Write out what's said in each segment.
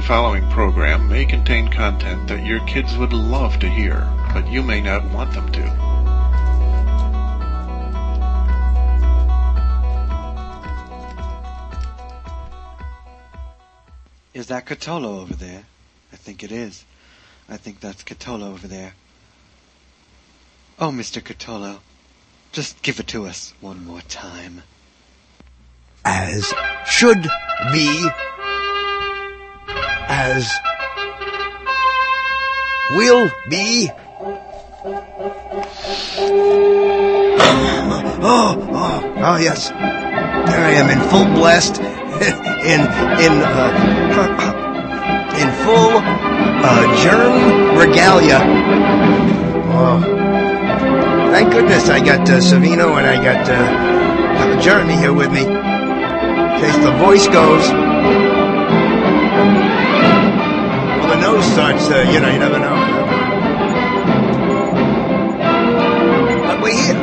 following program may contain content that your kids would love to hear, but you may not want them to. Is that Cthulhu over there? I think it is. I think that's Cthulhu over there. Oh, Mr. Cthulhu, just give it to us one more time. As should be, as will be. Oh, yes. There I am in full blast, in full germ regalia. Oh, thank goodness I got Savino and I got Jeremy here with me. In case the voice goes. Well, the nose starts, you never know. But we're here.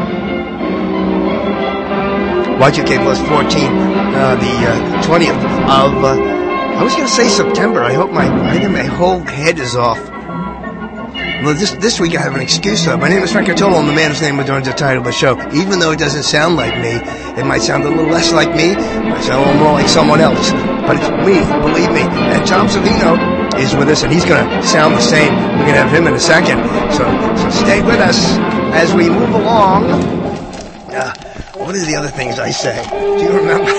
Y2K plus 14, the 20th of, I was going to say September. I think my whole head is off. Well, this week I have an excuse. My name is Frank Cthulhu. I'm the man whose name adorns the title of the show. Even though it doesn't sound like me, it might sound a little less like me. It might sound a little more like someone else. But it's me, believe me. And Tom Savino is with us, and he's going to sound the same. We're going to have him in a second. So stay with us as we move along. What are the other things I say? Do you remember?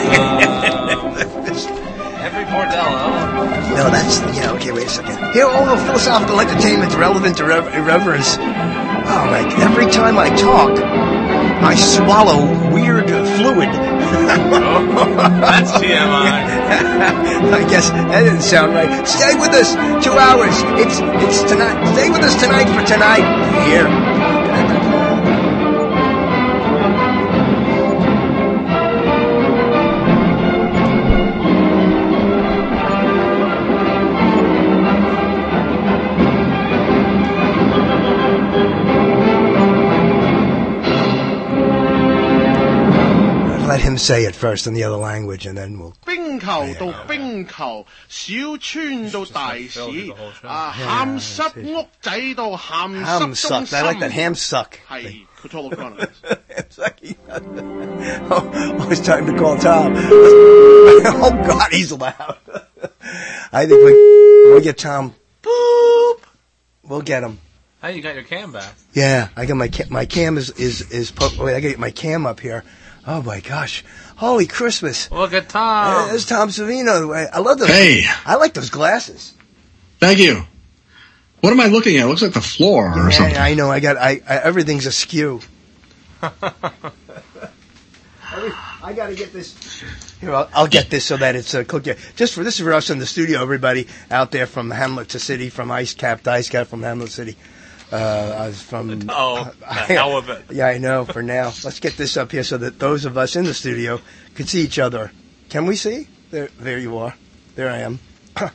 Every bordello. No, okay, wait a second. Here, all the philosophical entertainment relevant to irreverence. Oh, my, every time I talk, I swallow weird fluid. That's TMI. I guess that didn't sound right. Stay with us 2 hours. It's tonight. Stay with us tonight for tonight. Here. Let him say it first in the other language, and then we'll. 冰球到冰球，小村到大市，鹹濕屋仔到鹹濕中心。 I like that ham suck. 係 Cthulhu Chronicles. Oh, it's time to call Tom. Oh God, he's loud. I think we'll get Tom. Boop. We'll get him. Hey, you got your cam back. Yeah, I got my cam is wait, I got to get my cam up here. Oh my gosh! Holy Christmas! Look at Tom. There's Tom Savino. I love those. Hey, I like those glasses. Thank you. What am I looking at? It looks like the floor or something. I know. I everything's askew. I got to get this. Here, I'll get this so that it's cooked. This is for us in the studio. Everybody out there from Hamlet City, from Ice Cap from Hamlet City. I was from... the hell with it. Yeah, I know, for now. Let's get this up here so that those of us in the studio can see each other. Can we see? There you are. There I am.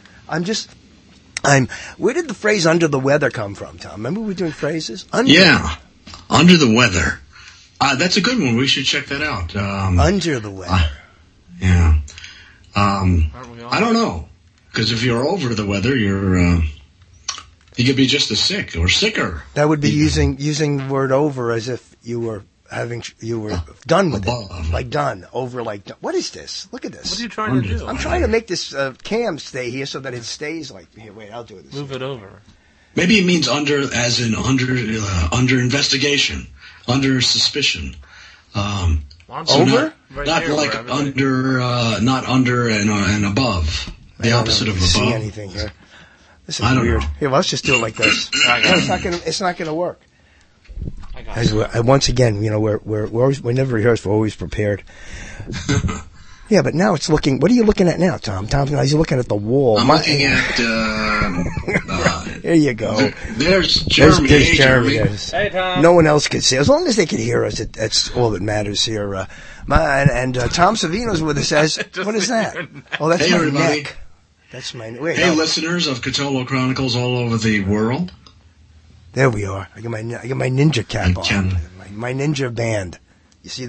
Where did the phrase under the weather come from, Tom? Remember we were doing phrases? Under the weather. That's a good one. We should check that out. Under the weather. Yeah. I don't know. Because if you're over the weather, you could be just as sick or sicker. That would be using the word over as if you were done with above. it. Like done. Over like done. What is this? Look at this. What are you trying to do? I'm trying to make this cam stay here so that it stays like here. Wait, I'll do this. Move it over. Maybe it means under as in under investigation, under suspicion. Over? Not like under, not under and above. The opposite of above. See anything here? This is I don't weird. know. Here, let's just do it like this. It's not gonna work. I got it. Once again, we never rehearse. We're always prepared. Yeah, but now it's looking. What are you looking at now, Tom? He's looking at the wall. I'm looking at. There you go. There's Jeremy. There's Jeremy. Hey, Tom. No one else can see. As long as they can hear us, that's all that matters here. And Tom Savino's with us. What is that? Oh, that's my everybody. neck. That's my. Listeners of Cthulhu Chronicles all over the world. There we are. I got my ninja cap on. My ninja band. You see this?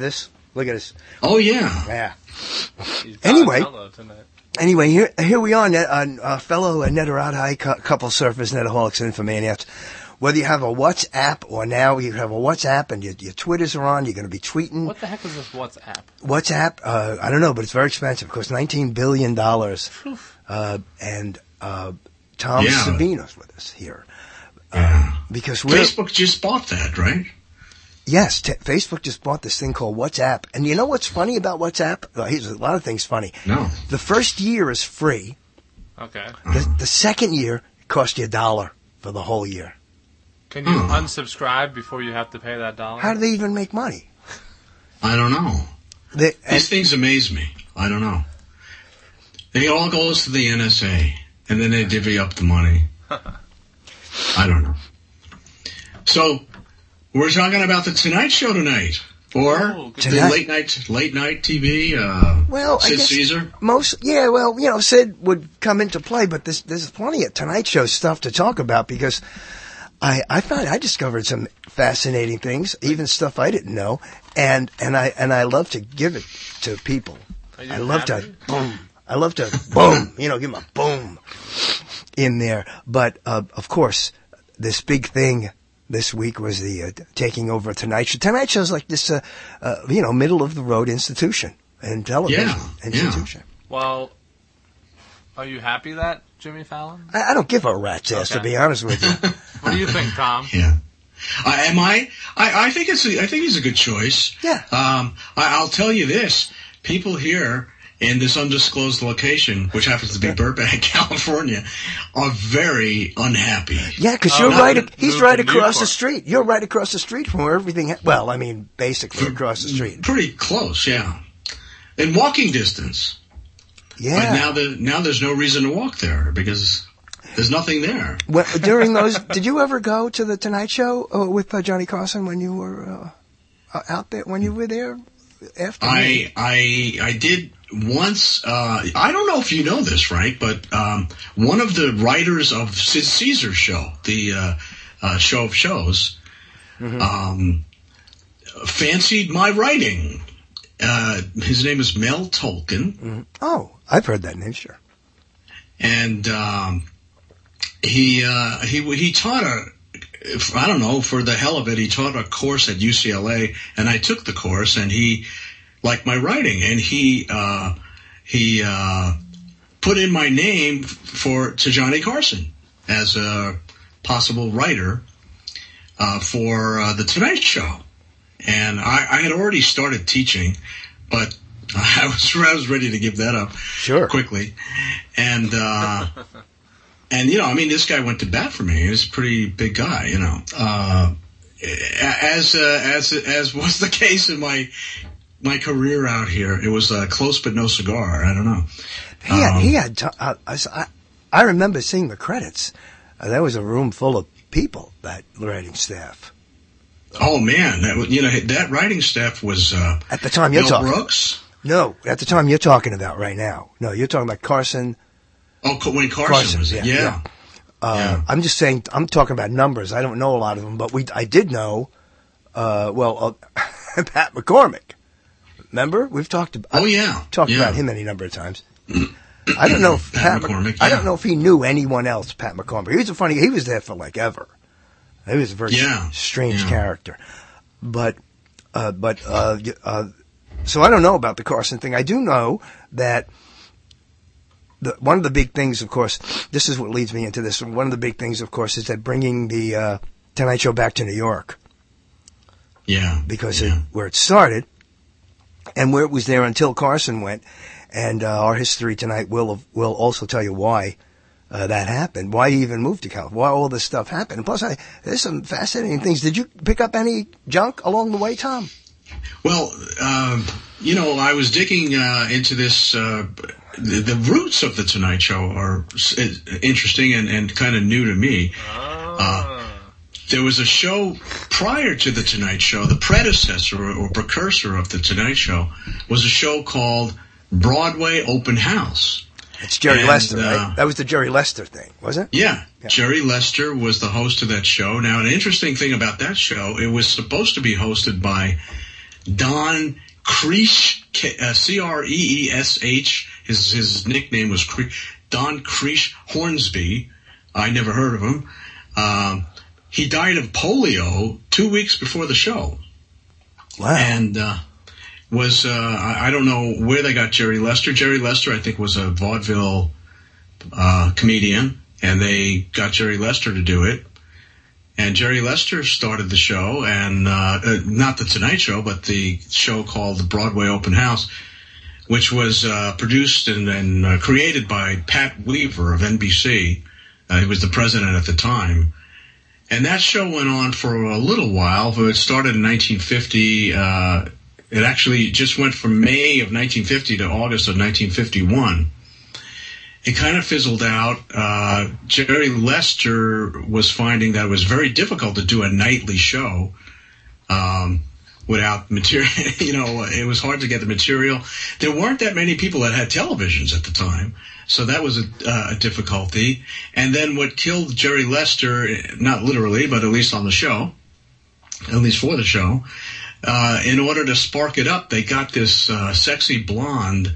Look at this. Oh, yeah. Yeah. He's Anyway. Donatello tonight. Anyway, here we are, fellow Nederati couple surfers, Netaholics, and Infomaniacs. Whether you have a WhatsApp or now you have a WhatsApp and your Twitters are on, you're going to be tweeting. What the heck is this WhatsApp? WhatsApp, I don't know, but it's very expensive. It costs $19 billion. And Tom Savino's with us here. Because Facebook just bought that, right? Yes, Facebook just bought this thing called WhatsApp. And you know what's funny about WhatsApp? Here's a lot of things funny. No. The first year is free. Okay. The second year costs you $1 for the whole year. Can you unsubscribe before you have to pay that $1? How do they even make money? I don't know. These things amaze me. I don't know. It all goes to the NSA, and then they divvy up the money. I don't know. So, we're talking about the Tonight Show tonight, or the late night TV. Sid Caesar. Sid would come into play, but there's plenty of Tonight Show stuff to talk about because I discovered some fascinating things, even stuff I didn't know, and I love to give it to people. I love to boom, give them a boom in there. But of course, this big thing this week was the taking over Tonight Show. Tonight Show's like this, middle of the road institution and television institution. Well, are you happy that Jimmy Fallon? I don't give a rat's ass, to be honest with you. What do you think, Tom? Yeah. I think he's a good choice. Yeah. I'll tell you this. People here in this undisclosed location, which happens to be Burbank, California, are very unhappy. Yeah, because he's right across the street. You're right across the street from where everything, basically across the street. Pretty close, yeah. In walking distance. Yeah. But now there's no reason to walk there because there's nothing there. Well, during those, did you ever go to the Tonight Show with Johnny Carson when you were out there? When you were there? After I did once. I don't know if you know this, Frank, but one of the writers of Sid Caesar's show, the show of shows, fancied my writing. His name is Mel Tolkien. Mm-hmm. Oh, I've heard that name, sure. And he taught I don't know, for the hell of it, he taught a course at UCLA, and I took the course, and he liked my writing, and he put in my name to Johnny Carson as a possible writer for the Tonight Show. And I had already started teaching, but I was ready to give that up quickly. And this guy went to bat for me. He was a pretty big guy, as was the case in my career out here. It was close but no cigar. I don't know. I remember seeing the credits. There was a room full of people, that writing staff. Oh man, that writing staff was at the time you're talking. Brooks? No, at the time you're talking about right now. No, you're talking about Carson. Oh, when Carson was yeah. I'm just saying, I'm talking about numbers. I don't know a lot of them, but I did know. Pat McCormick. Remember, we've talked about. Talked about him any number of times. I don't know if Pat McCormick. I don't know if he knew anyone else. Pat McCormick. He was there for like ever. He was a very strange character, but so I don't know about the Carson thing. I do know that one of the big things, of course, this is what leads me into this. One of the big things, of course, is that bringing the Tonight Show back to New York. Yeah, because where it started, and where it was there until Carson went, and our history tonight will also tell you why. That happened. Why he even moved to California? Why all this stuff happened? And plus, there's some fascinating things. Did you pick up any junk along the way, Tom? Well, I was digging into this. The roots of the Tonight Show are interesting and kind of new to me. There was a show prior to the Tonight Show. The predecessor or precursor of the Tonight Show was a show called Broadway Open House. It's Jerry Lester, right? That was the Jerry Lester thing, was it? Yeah. Jerry Lester was the host of that show. Now, an interesting thing about that show, it was supposed to be hosted by Don Creesh, Creesh. His nickname was Don Creesh Hornsby. I never heard of him. He died of polio 2 weeks before the show. Wow. And I don't know where they got Jerry Lester. Jerry Lester, I think, was a vaudeville comedian, and they got Jerry Lester to do it. And Jerry Lester started the show, and not the Tonight Show, but the show called the Broadway Open House, which was produced and created by Pat Weaver of NBC. He was the president at the time. And that show went on for a little while. It started in 1950. It actually just went from May of 1950 to August of 1951. It kind of fizzled out. Jerry Lester was finding that it was very difficult to do a nightly show without material. It was hard to get the material. There weren't that many people that had televisions at the time, so that was a difficulty. And then what killed Jerry Lester, not literally, but at least on the show, at least for the show, in order to spark it up, they got this sexy blonde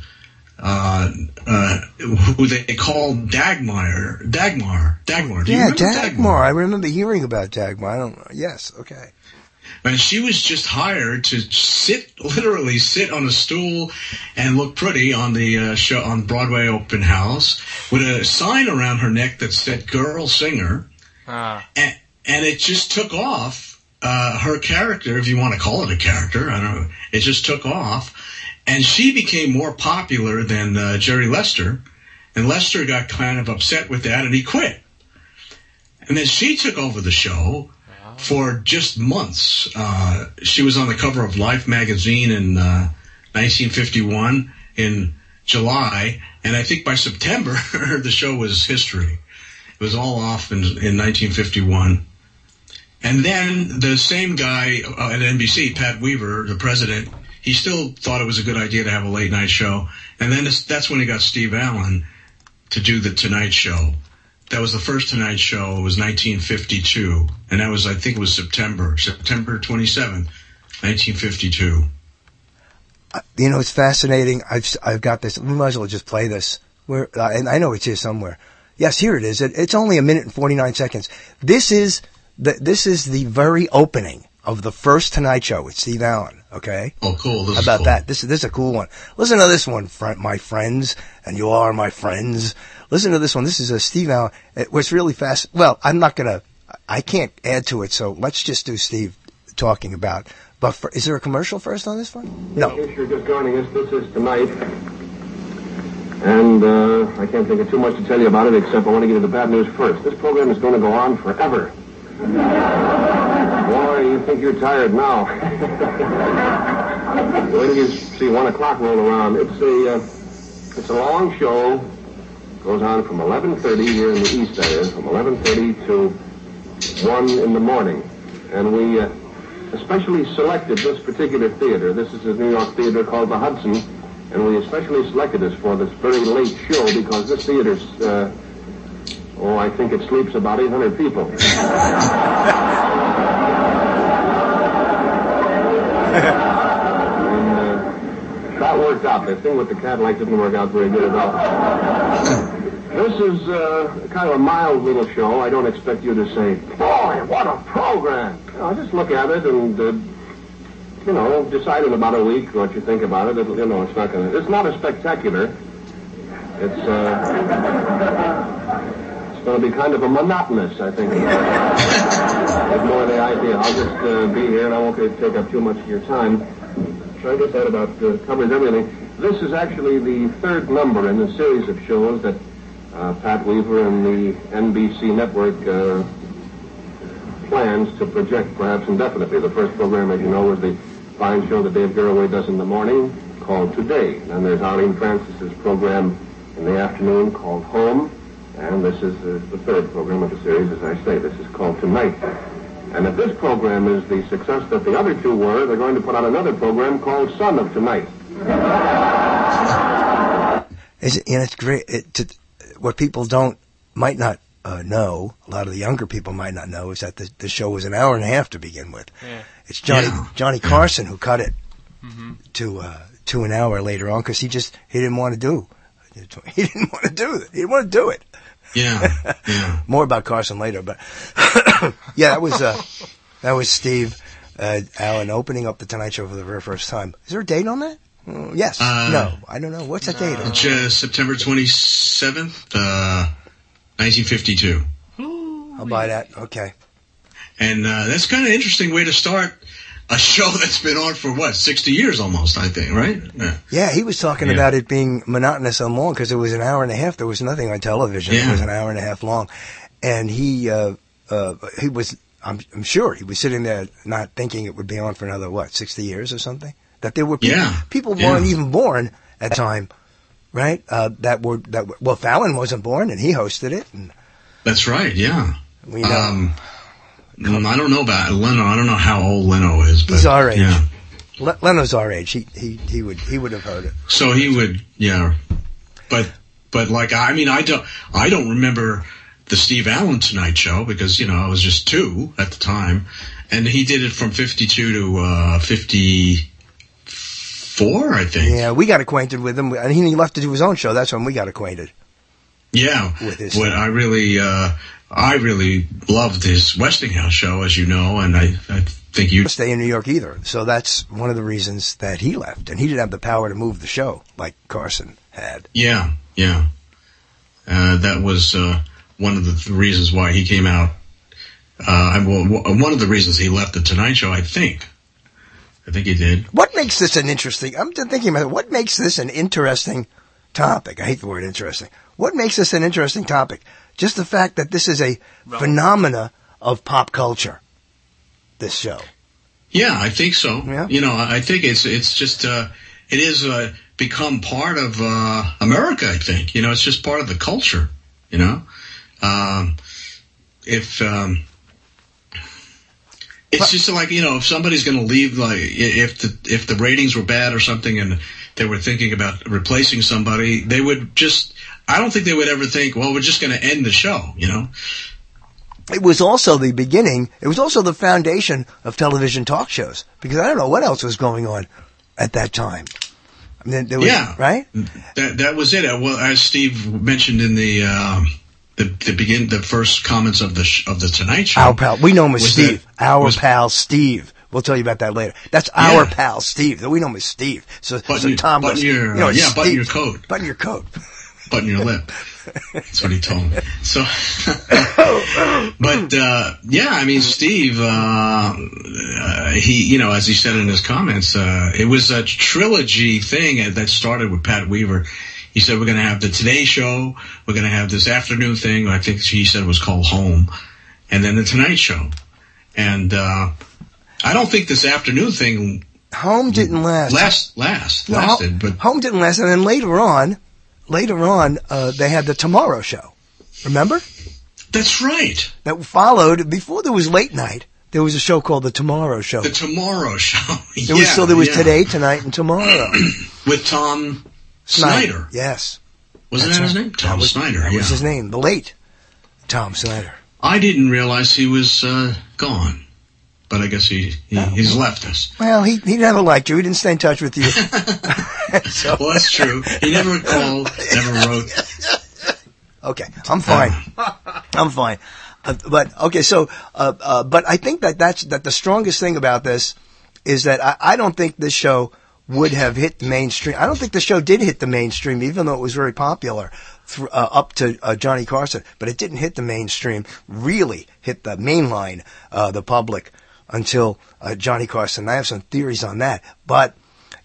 who they called Dagmar. Dagmar. Do you remember Dagmar. I remember hearing about Dagmar. Yes, okay. And she was just hired to literally sit on a stool and look pretty on the show on Broadway Open House with a sign around her neck that said "Girl Singer," and it just took off. Her character, if you want to call it a character, I don't know. It just took off. And she became more popular than Jerry Lester, and Lester got kind of upset with that, and he quit. And then she took over the show for just months. She was on the cover of Life magazine in 1951 in July, and I think by September the show was history. It was all off in 1951. And then the same guy at NBC, Pat Weaver, the president, he still thought it was a good idea to have a late night show. And then that's when he got Steve Allen to do the Tonight Show. That was the first Tonight Show. It was 1952. And that was, I think it was September 27th, 1952. It's fascinating. I've got this. We might as well just play this. And I know it's here somewhere. Yes, here it is. It's only 1 minute and 49 seconds. This is the very opening of the first Tonight Show with Steve Allen, okay? Oh, cool. How about that? This is a cool one. Listen to this one, my friends, and you are my friends. Listen to this one. This is a Steve Allen. It was really fast. Well, I can't add to it, so let's just do Steve talking about. But is there a commercial first on this one? No. In case you're just joining us, this is Tonight. And I can't think of too much to tell you about it, except I want to get you the bad news first. This program is going to go on forever. Boy, you think you're tired now. Wait till you see 1 o'clock roll around. It's a long show. Goes on from 11:30 here in the East area, from 11:30 to 1 in the morning. And we especially selected this particular theater. This is a New York theater called the Hudson. And we especially selected this for this very late show because this theater's, I think it sleeps about 800 people. And that worked out. The thing with the Cadillac didn't work out very good at all. This is kind of a mild little show. I don't expect you to say, boy, what a program. Just look at it and, decide in about a week what you think about it. It's not a spectacular. It's going to be kind of a monotonous, I think. That's more the idea. I'll just be here and I won't take up too much of your time. So I guess that about covers everything. This is actually the third number in the series of shows that Pat Weaver and the NBC network plans to project perhaps indefinitely. The first program, as you know, was the fine show that Dave Garroway does in the morning called Today. And there's Arlene Francis's program in the afternoon called Home. And this is the third program of the series, as I say. This is called Tonight. And if this program is the success that the other two were, they're going to put out another program called Son of Tonight. It's great. What people might not know, a lot of the younger people might not know, is that the show was an hour and a half to begin with. Yeah. It's Johnny Carson who cut it to an hour later on because he didn't want to do. He didn't want to do it. He didn't want to do it. Yeah. More about Carson later, but yeah, that was Steve Allen opening up the Tonight Show for the very first time. Is there a date on that? Yes. No, I don't know. What's that date? September 27th, 1952. I'll buy that. Okay. And that's kind of an interesting way to start a show that's been on for, 60 years almost, I think, right? Yeah, he was talking about it being monotonous and long because it was an hour and a half. There was nothing on television. Yeah. It was an hour and a half long. And he was, I'm sure he was sitting there not thinking it would be on for another, 60 years or something? That there were people weren't even born at the time, right? Well, Fallon wasn't born and he hosted it. And that's right, yeah. We know. I don't know about Leno. I don't know how old Leno is, but he's our age. Yeah. Leno's our age. He would have heard it. So he would, yeah. But like, I mean, I don't remember the Steve Allen Tonight Show because, I was just 2 at the time. And he did it from 52 to 54, I think. Yeah, we got acquainted with him. And he left to do his own show. That's when we got acquainted. Yeah. With his I really loved his Westinghouse show, as you know, and I think you stay in New York either. So that's one of the reasons that he left. And he didn't have the power to move the show like Carson had. Yeah. That was one of the reasons why he came out. One of the reasons he left the Tonight Show, I think he did. What makes this an interesting... I'm thinking about it. What makes this an interesting topic? I hate the word interesting. What makes this an interesting topic? Just the fact that this is a phenomena of pop culture, this show. Yeah, I think so. Yeah. I think it's just, it is become part of America, I think. It's just part of the culture, It's just like, if somebody's going to leave, like, if the ratings were bad or something and they were thinking about replacing somebody, they would just... I don't think they would ever think, well, we're just going to end the show, It was also the beginning. It was also the foundation of television talk shows because I don't know what else was going on at that time. I mean, there was, right? That was it. Well, as Steve mentioned in the first comments of the Tonight Show. Our pal, we know him as Steve. Pal Steve. We'll tell you about that later. That's our pal Steve. We know him as Steve. So Tom goes, button your coat. Button your coat. Button your lip. That's what he told me. So, but I mean, Steve, he, as he said in his comments, it was a trilogy thing that started with Pat Weaver. He said we're going to have the Today Show, we're going to have this afternoon thing. I think he said was called Home, and then the Tonight Show. And I don't think this afternoon thing. Home didn't last. Lasted, but Home didn't last, and then later on, they had the Tomorrow Show. Remember? That's right. That followed, before there was Late Night, there was a show called The Tomorrow Show. The Tomorrow Show. There was Today, Tonight, and Tomorrow. With Tom Snyder. Yes. Wasn't that his name? Tom Snyder, That was his name. The late Tom Snyder. I didn't realize he was gone. But I guess he's left us. Well, he never liked you. He didn't stay in touch with you. So. Well, that's true. He never called, never wrote. Okay, I'm fine. I'm fine. But I think that the strongest thing about this is that I don't think this show would have hit the mainstream. I don't think the show did hit the mainstream, even though it was very popular up to Johnny Carson. But it didn't hit the mainstream, really hit the mainline, the public, until Johnny Carson. I have some theories on that. But,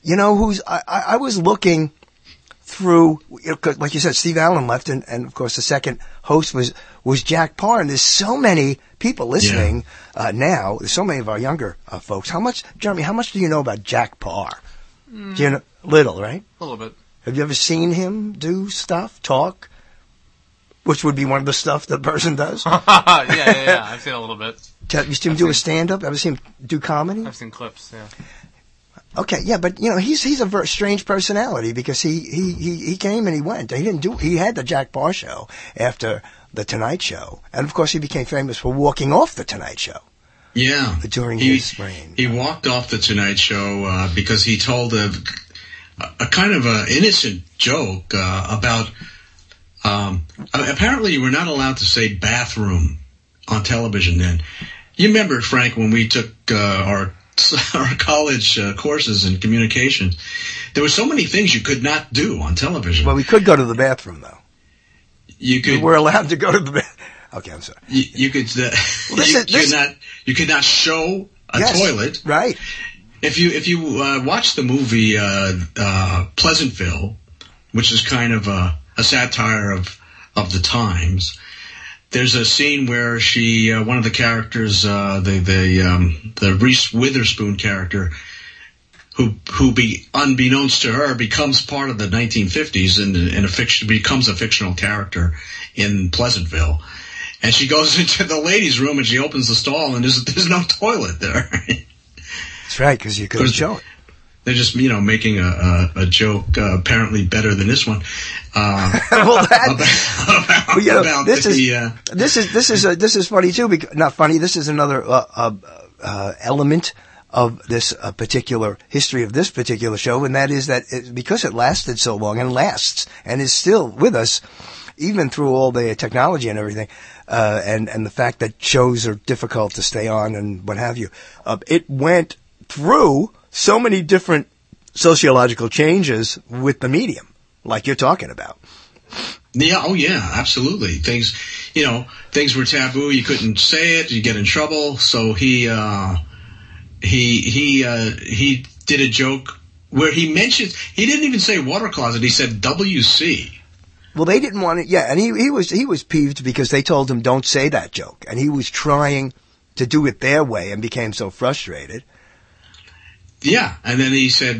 I was looking through, like you said, Steve Allen left, and of course the second host was Jack Parr. And there's so many people listening now. There's so many of our younger folks. Jeremy, how much do you know about Jack Parr? Do you know? Little, right? A little bit. Have you ever seen him do stuff, talk? Which would be one of the stuff the person does? Yeah. I've seen a little bit. You seen him do a stand-up? Ever seen him do comedy? I've seen clips, yeah. Okay, yeah, but he's a very strange personality because he came and he went. He had the Jack Parr show after the Tonight Show, and of course he became famous for walking off the Tonight Show. Yeah. During his reign. He walked off the Tonight Show because he told a kind of a innocent joke about apparently you were not allowed to say bathroom on television then. You remember, Frank, when we took our college courses in communications, there were so many things you could not do on television. Well, we could go to the bathroom, though. You could. We were allowed to go to the bathroom. Okay, I'm sorry. You could. You could not show a toilet. Right. If you watch the movie Pleasantville, which is kind of a satire of the times, there's a scene where she, one of the characters, the Reese Witherspoon character, who unbeknownst to her, becomes part of the 1950s and becomes a fictional character in Pleasantville. And she goes into the ladies' room and she opens the stall and there's no toilet there. That's right, because you couldn't show it. They're just, making a joke apparently better than this one. This is funny too. Not funny. This is another element of this particular history of this particular show, and that is that because it lasted so long and lasts and is still with us, even through all the technology and everything, and the fact that shows are difficult to stay on and what have you, it went through so many different sociological changes with the medium, like you're talking about. Yeah, oh yeah, absolutely. Things were taboo. You couldn't say it. You get in trouble. So he did a joke where he didn't even say water closet. He said WC. Well, they didn't want it. Yeah, and he was peeved because they told him don't say that joke, and he was trying to do it their way and became so frustrated. Yeah, and then he said,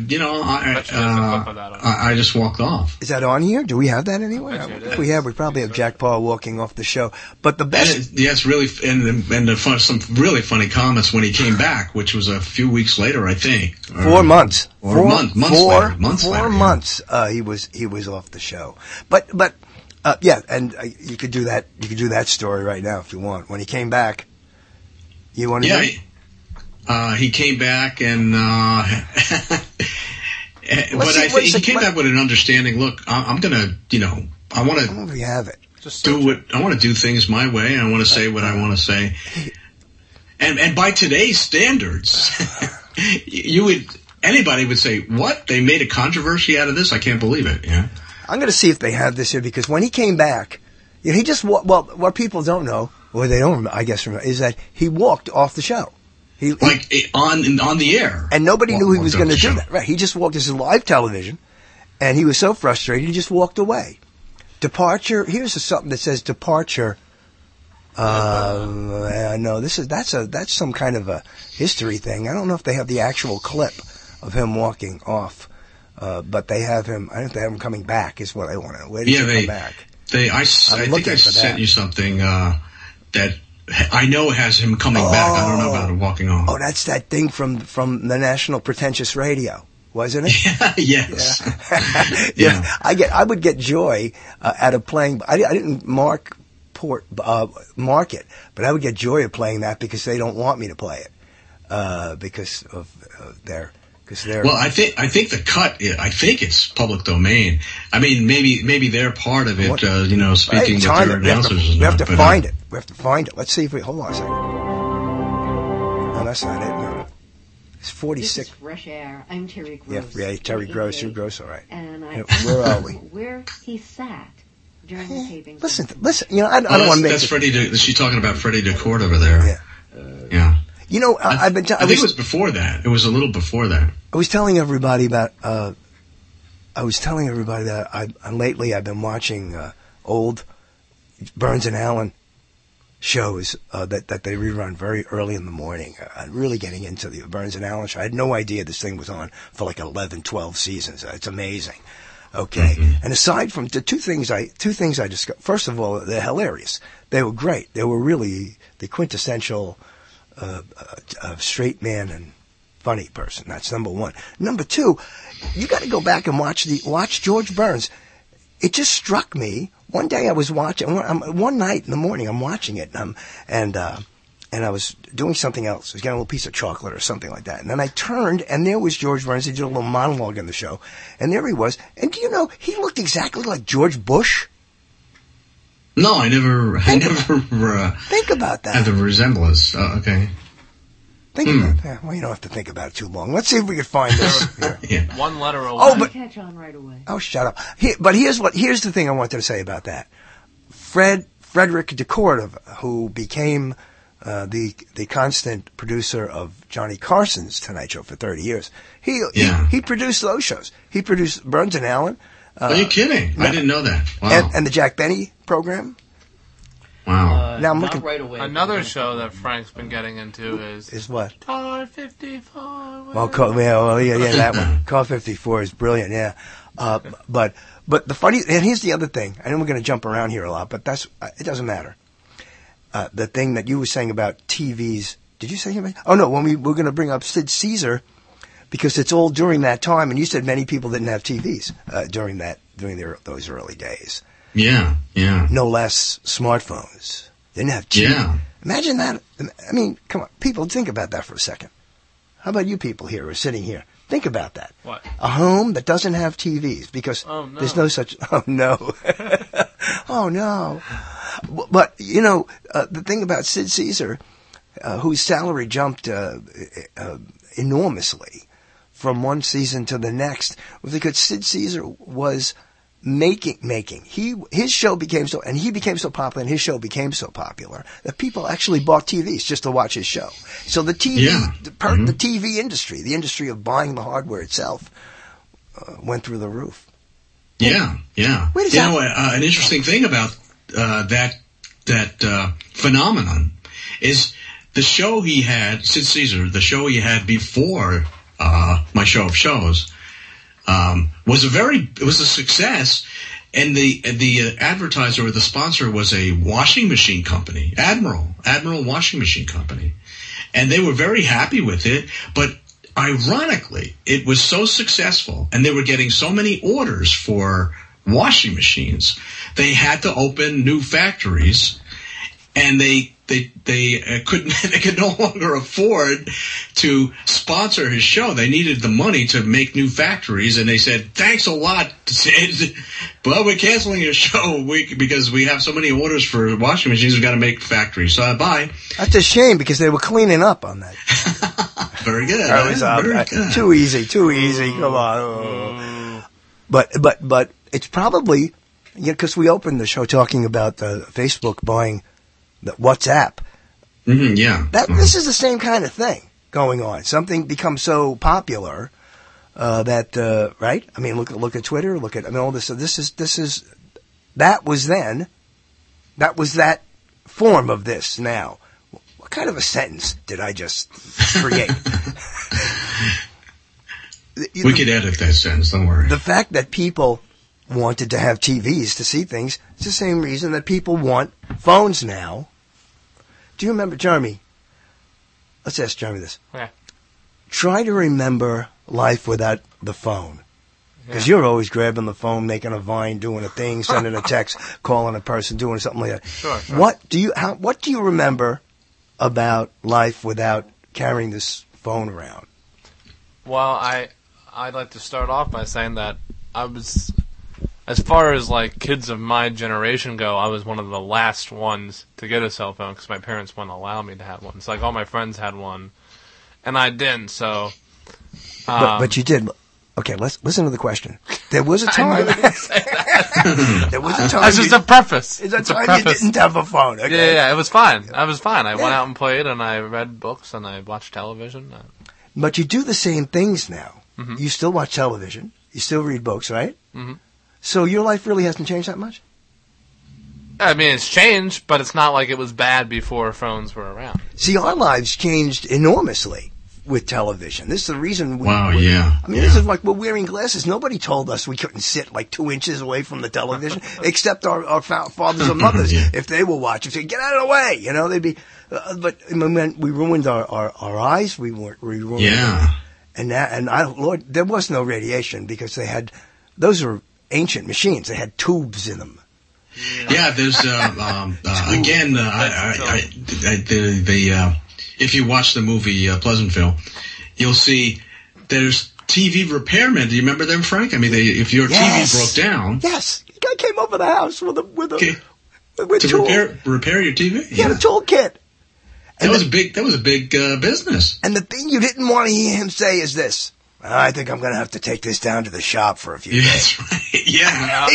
I just walked off. Is that on here? Do we have that anywhere? If we have, we probably have Jack Paar walking off the show. But the best... Yes, really, and some really funny comments when he came back, which was a few weeks later, I think. 4 months. Months later. He was off the show. But yeah, and you could do that. You could do that story right now if you want. When he came back, you want to? Yeah. He came back and, but I think he came back with an understanding. Look, I'm gonna, I want to. We have it. I want to do things my way, and I want to say what I want to say. And by today's standards, anybody would say, "What? They made a controversy out of this? I can't believe it." Yeah. I'm going to see if they have this here because when he came back, he just what people don't know, or they don't, I guess, remember, is that he walked off the show. On the air. And nobody knew he was going to do that. Right. He just walked. This is live television. And he was so frustrated, he just walked away. Departure. Here's something that says departure. No, that's some kind of a history thing. I don't know if they have the actual clip of him walking off. But they have him, I think they have him coming back is what I want to know. Where did he come back? I think I sent you something, that I know has him coming back. I don't know about him walking off. Oh, that's that thing from the National Pretentious Radio, wasn't it? Yes. Yeah. I would get joy out of playing. I didn't mark it, but I would get joy of playing that because they don't want me to play it because of their. Well, I think the cut. I think it's public domain. I mean, maybe they're part of it. Speaking with their announcers. We have to find it. We have to find it. Let's see if we hold on a second. No, that's not it. No. It's 46. This is Fresh Air. I'm Terry Gross. Yeah, Terry Gross. You're Gross, all right. And where are we? Where he sat during the taping. Listen. I don't want to make. That's Freddie. She's talking about Freddie DeCourt over there. Yeah. I've been. I think it was before that. It was a little before that. I was telling everybody that lately I've been watching old Burns and Allen shows that they rerun very early in the morning. I'm really getting into the Burns and Allen show. I had no idea this thing was on for like 11, 12 seasons. It's amazing. Okay. Mm-hmm. And aside from the two things I discovered. First of all, they're hilarious. They were great. They were really the quintessential straight man and funny person. That's number one. Number two, you got to go back and watch George Burns. It just struck me. One day I was watching, one night in the morning I'm watching it, and and I was doing something else. I was getting a little piece of chocolate or something like that. And then I turned, and there was George Burns. He did a little monologue in the show. And there he was. And do you know, he looked exactly like George Bush. No, I never think about that. Had the resemblance. Okay. Think about that. Well, you don't have to think about it too long. Let's see if we can find this. Yeah. One letter away. Oh, but catch on right away. Oh, shut up. Here's the thing I wanted to say about that. Frederick DeCordova, who became the constant producer of Johnny Carson's Tonight Show for 30 years. He produced those shows. He produced Burns and Allen. Are you kidding? I didn't know that. Wow. And the Jack Benny program. Wow. Now I'm looking right away. Another show that Frank's been getting into is what? Car 54. Well, that one. Car 54 is brilliant. Yeah. But the funny, and here's the other thing. I know we're going to jump around here a lot, but it doesn't matter. The thing that you were saying about TVs. Did you say anything? Oh no, when we're going to bring up Sid Caesar, because it's all during that time, and you said many people didn't have TVs during those early days. Yeah. No less smartphones. They didn't have TV. Yeah. Imagine that. I mean, come on, people, think about that for a second. How about you people here who are sitting here? Think about that. What? A home that doesn't have TVs because there's no such. Oh no. Oh no. But you know, the thing about Sid Caesar, whose salary jumped enormously from one season to the next, was because Sid Caesar was making. His show became so, and he became so popular, and his show became so popular that people actually bought TVs just to watch his show. So the TV, the TV industry, the industry of buying the hardware itself, went through the roof. Yeah. An interesting thing about that phenomenon is the show he had, Sid Caesar, the show he had before My Show of Shows, was a success, and the advertiser or the sponsor was a washing machine company, Admiral Washing Machine Company, and they were very happy with it. But ironically, it was so successful, and they were getting so many orders for washing machines, they had to open new factories, and they could no longer afford to sponsor his show. They needed the money to make new factories, and they said, "Thanks a lot, Sid, but we're canceling your show because we have so many orders for washing machines. We've got to make factories. So bye." That's a shame because they were cleaning up on that. Very good. Very good. Too easy. Come on. But it's probably, because we opened the show talking about Facebook buying the WhatsApp. This is the same kind of thing going on. Something becomes so popular that right? I mean, look at Twitter. All this. That was then. That was that form of this. Now, what kind of a sentence did I just create? We could edit that sentence. Don't worry. The fact that people wanted to have TVs to see things, it's the same reason that people want phones now. Do you remember, Jeremy? Let's ask Jeremy this. Yeah. Try to remember life without the phone. Because you're always grabbing the phone, making a vine, doing a thing, sending a text, calling a person, doing something like that. Sure. What do you remember about life without carrying this phone around? Well, I'd like to start off by saying that I was, as far as like kids of my generation go, I was one of the last ones to get a cell phone because my parents wouldn't allow me to have one. So like all my friends had one, and I didn't. So, but you did. Okay, let's listen to the question. There was a time. I knew you didn't say that. There was a time. That's just a preface. It's a time you didn't have a phone. Okay? Yeah, it was fine. I was fine. I went out and played, and I read books, and I watched television. But you do the same things now. Mm-hmm. You still watch television. You still read books, right? Mm-hmm. So your life really hasn't changed that much? I mean, it's changed, but it's not like it was bad before phones were around. See, our lives changed enormously with television. This is the reason we... Wow, yeah. I mean, this is like we're wearing glasses. Nobody told us we couldn't sit like 2 inches away from the television, except our fathers and mothers. If they were watching, say, get out of the way! You know, they'd be... but we ruined our eyes. We ruined... Yeah. Lord, there was no radiation because those were ancient machines. They had tubes in them. Yeah, there's again. If you watch the movie Pleasantville, you'll see there's TV repairmen. Do you remember them, Frank? I mean, if your TV broke down, yes, the guy came over the house with to repair your TV. He had a toolkit. That was a big business. And the thing you didn't want to hear him say is this: I think I'm going to have to take this down to the shop for a few days. That's right. Yeah.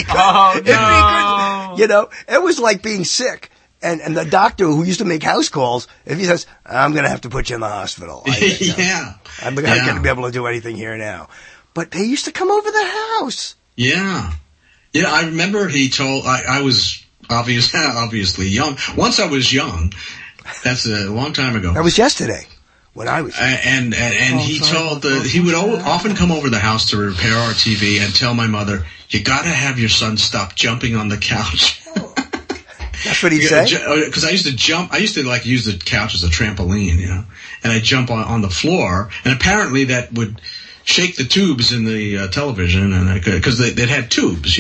Oh, no. It was like being sick. And the doctor who used to make house calls, if he says, I'm going to have to put you in the hospital. I'm not going to be able to do anything here now. But they used to come over the house. Yeah. Yeah, I remember he told, I was obviously young. Once I was young. That's a long time ago. That was yesterday. When I was and he told he would often come over the house to repair our TV and tell my mother, "You got to have your son stop jumping on the couch." That's what he'd say. Because I used to jump. I used to use the couch as a trampoline, and I jump on the floor, and apparently that would shake the tubes in the television, and because they had tubes,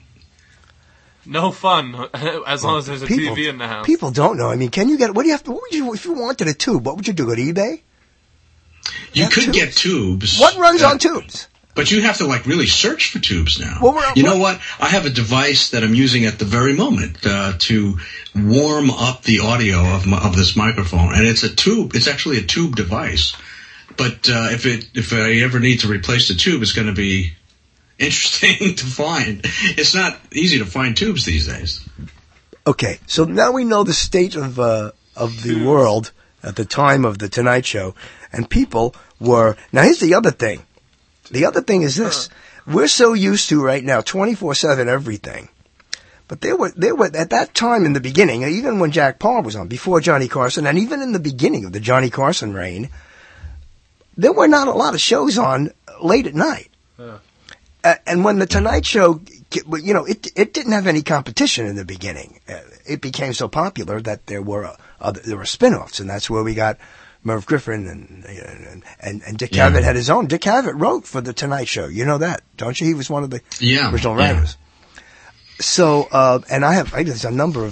No fun as long as there's a TV in the house. People don't know. I mean, can you get? What would you if you wanted a tube? What would you do? Go to eBay? You could get tubes. What runs on tubes? But you have to really search for tubes now. Well, know what? I have a device that I'm using at the very moment to warm up the audio of this microphone, and it's a tube. It's actually a tube device. But if I ever need to replace the tube, it's going to be interesting to find. It's not easy to find tubes these days. Okay, so now we know the state of the world at the time of the Tonight Show, and people were. Now here's the other thing. The other thing is this: we're so used to right now 24/7 everything, but there were at that time in the beginning, even when Jack Paar was on, before Johnny Carson, and even in the beginning of the Johnny Carson reign, there were not a lot of shows on late at night. And when the Tonight Show, it didn't have any competition in the beginning. It became so popular that there were spin-offs, and that's where we got Merv Griffin and Dick Cavett had his own. Dick Cavett wrote for the Tonight Show. You know that, don't you? He was one of the original writers. So, and I have a number.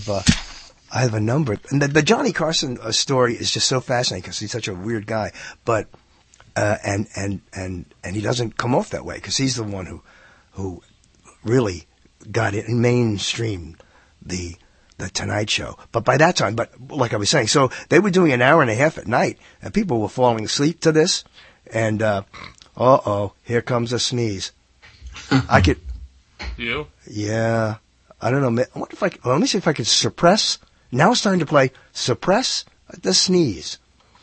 And the Johnny Carson story is just so fascinating because he's such a weird guy, but. And he doesn't come off that way because he's the one who really got it and mainstreamed the Tonight Show. But by that time, like I was saying, so they were doing an hour and a half at night, and people were falling asleep to this. And here comes a sneeze. I could. You? Yeah, I don't know. I wonder if let me see if I could suppress. Now it's time to play suppress the sneeze.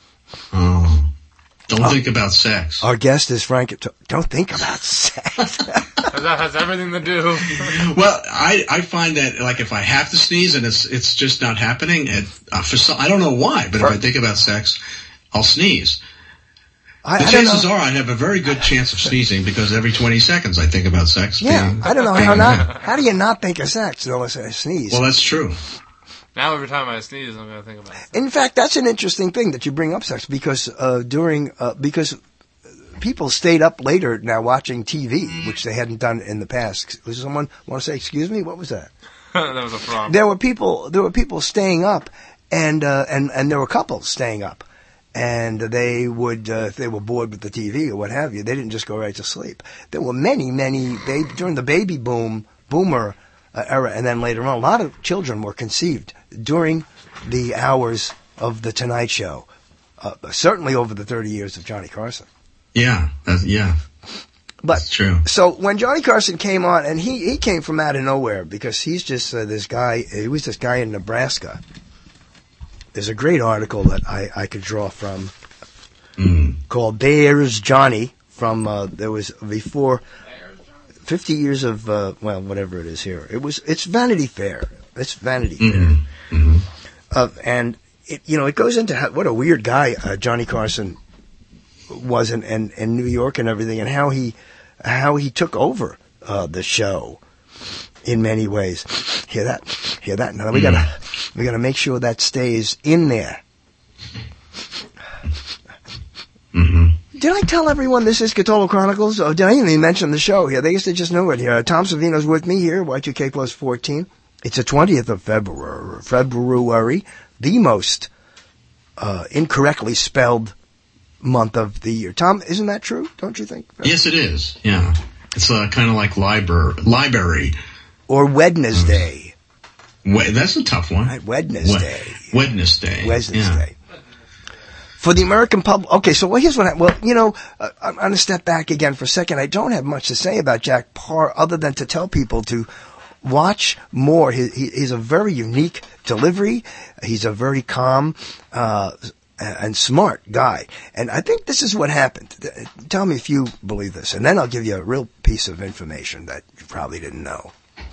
Oh. Don't think about sex. Our guest is Frank. Don't think about sex. That has everything to do. Well, I find that if I have to sneeze and it's just not happening, I don't know why, but if I think about sex, I'll sneeze. The chances are I'd have a very good chance of sneezing because every 20 seconds I think about sex. Yeah, I don't know how do you not think of sex unless I sneeze? Well, that's true. Now every time I sneeze, I'm going to think about it. In fact, that's an interesting thing that you bring up sex because because people stayed up later now watching TV, which they hadn't done in the past. Was someone want to say, excuse me? What was that? That was a problem. There were people staying up and there were couples staying up. And they would, if they were bored with the TV or what have you, they didn't just go right to sleep. There were many, during the baby boomer era, and then later on, a lot of children were conceived during the hours of the Tonight Show. Certainly over the 30 years of Johnny Carson. Yeah, but that's true. So when Johnny Carson came on, and he came from out of nowhere because he's just this guy. He was this guy in Nebraska. There's a great article that I could draw from called "Bears Johnny." From there was before 50 years of whatever it is here. It's Vanity Fair. It's Vanity Fair, and it goes into what a weird guy Johnny Carson was in New York and everything, and how he took over the show in many ways. Hear that? Now we gotta make sure that stays in there. Did I tell everyone this is Cthulhu Chronicles? Did I even mention the show here? They used to just know it here. Tom Savino's with me here, Y2K Plus 14. It's the 20th of February, the most incorrectly spelled month of the year. Tom, isn't that true? Don't you think? Yes, it is. Yeah. It's kind of like library. Or Wednesday. That's a tough one. Right, Wednesday. Wednesday. Yeah. For the American public, okay, so here's what I'm going to step back again for a second. I don't have much to say about Jack Paar other than to tell people to watch more. He's a very unique delivery. He's a very calm, and smart guy. And I think this is what happened. Tell me if you believe this, and then I'll give you a real piece of information that you probably didn't know.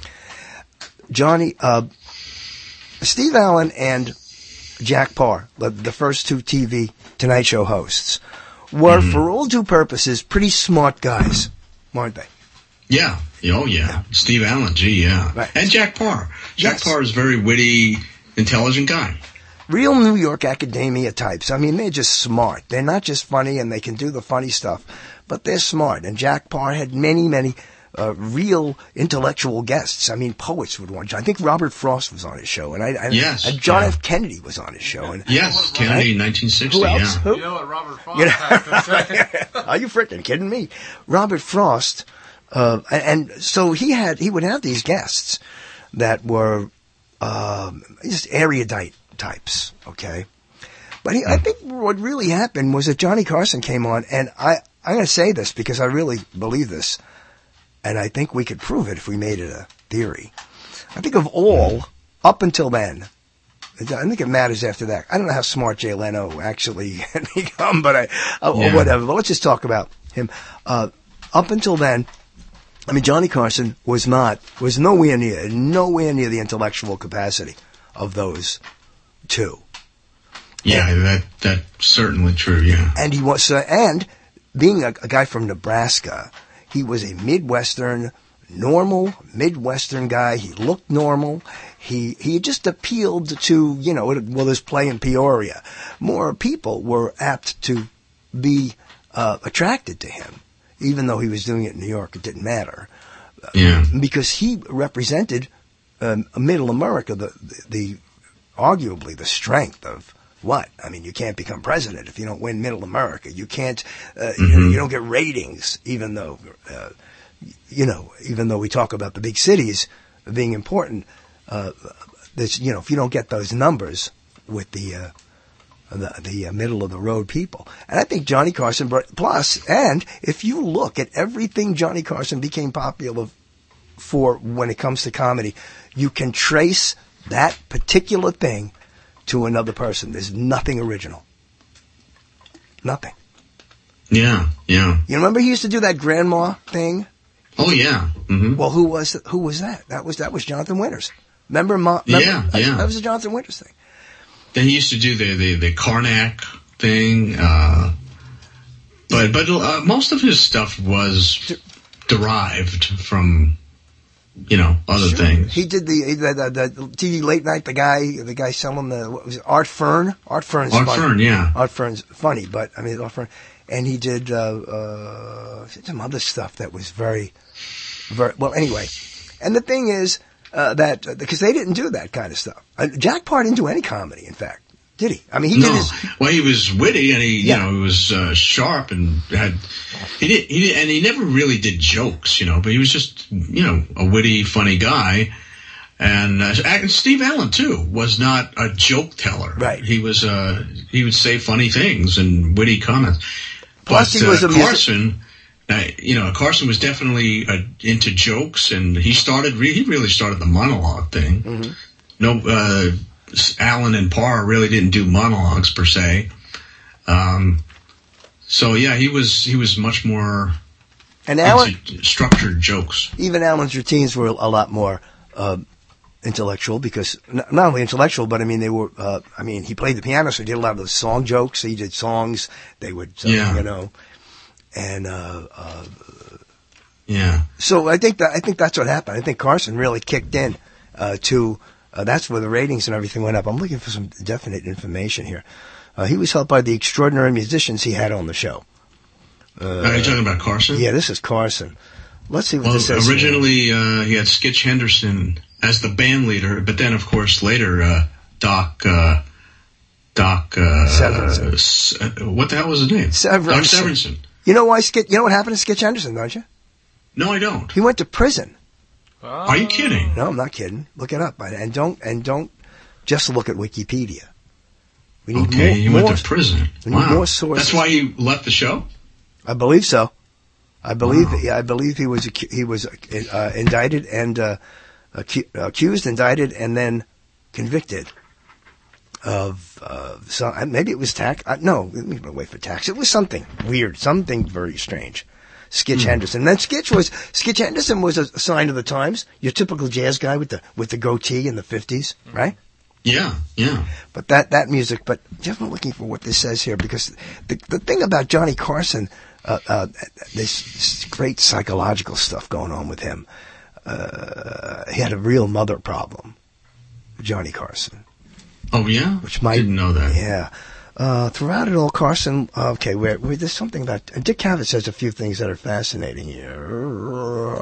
Steve Allen and Jack Paar, the first two TV Tonight Show hosts, were, for all due purposes, pretty smart guys, weren't they? Yeah. Oh, yeah. Steve Allen, yeah. Right. And Jack Paar. Jack Paar is a very witty, intelligent guy. Real New York academia types. I mean, they're just smart. They're not just funny, and they can do the funny stuff, but they're smart. And Jack Paar had many, many real intellectual guests. I mean, poets would want. I think Robert Frost was on his show, and John F. Kennedy was on his show. And yes, Kennedy in 1960. Who else? Yeah. Who? You know what Robert Frost had to say? Are you freaking kidding me? Robert Frost, and so he would have these guests that were just erudite types, okay? But I think what really happened was that Johnny Carson came on, and I'm going to say this because I really believe this, and I think we could prove it if we made it a theory. I think of all, up until then, I think it matters after that. I don't know how smart Jay Leno actually had become, but or whatever. But let's just talk about him. Up until then, I mean, Johnny Carson was nowhere near the intellectual capacity of those two. Yeah, that's certainly true. Yeah, and he was, and being a guy from Nebraska, he was a normal Midwestern guy. He looked normal. He just appealed to, this play in Peoria. More people were apt to be attracted to him, even though he was doing it in New York. It didn't matter, because he represented Middle America, the arguably the strength of. What? I mean, you can't become president if you don't win Middle America. You can't, you don't get ratings, even though we talk about the big cities being important. If you don't get those numbers with the middle of the road people. And I think Johnny Carson and if you look at everything Johnny Carson became popular for when it comes to comedy, you can trace that particular thing to another person. There's nothing original. Nothing. Yeah. You remember he used to do that grandma thing? Oh yeah. Mm-hmm. Well, who was that? That was Jonathan Winters. Remember? Yeah. That was the Jonathan Winters thing. Then he used to do the Karnak thing. But most of his stuff was derived from other things. He did the TV late night. The guy selling Art Fern. Art Fern's funny. Fern, yeah. Art Fern's funny, but I mean Art Fern, and he did some other stuff that was very, very well. Anyway, and the thing is that because they didn't do that kind of stuff. Jack Paar didn't do any comedy. In fact, did he? I mean, he did his. Well, he was witty and he was sharp and he never really did jokes, but he was just, a witty, funny guy. And Steve Allen too was not a joke teller. Right. He was, he would say funny things and witty comments. Plus he was a Carson, Carson was definitely into jokes, and he really started the monologue thing. Mm-hmm. No, Allen and Paar really didn't do monologues per se. So yeah, he was much more and Allen structured jokes. Even Allen's routines were a lot more intellectual, because not only intellectual, but I mean they were. He played the piano, so he did a lot of the song jokes. He did songs. They would, and yeah. So I think that's what happened. I think Carson really kicked in to. That's where the ratings and everything went up. I'm looking for some definite information here. He was helped by the extraordinary musicians he had on the show. Are you talking about Carson? Yeah, this is Carson. Let's see what this says. Originally, he had Skitch Henderson as the band leader, but then, of course, later, Doc Severinsen. What the hell was his name? Severinsen. Doc Severinsen. You know why? You know what happened to Skitch Henderson, don't you? No, I don't. He went to prison. Are you kidding? No, I'm not kidding. Look it up, and don't just look at Wikipedia. We need he went to prison. We need more sources. That's why he left the show? I believe so. I believe he was indicted and accused, indicted, and then convicted of maybe it was tax. No, we went away for tax. It was something weird, something very strange. Skitch Henderson. And then Skitch Henderson was a sign of the times. Your typical jazz guy with the goatee in the 50s, right? Yeah. But that music. But just looking for what this says here, because the thing about Johnny Carson, this great psychological stuff going on with him. He had a real mother problem, Johnny Carson. Oh yeah, didn't know that. Yeah. Throughout it all, Carson. Okay, where there's something about Dick Cavett says a few things that are fascinating here.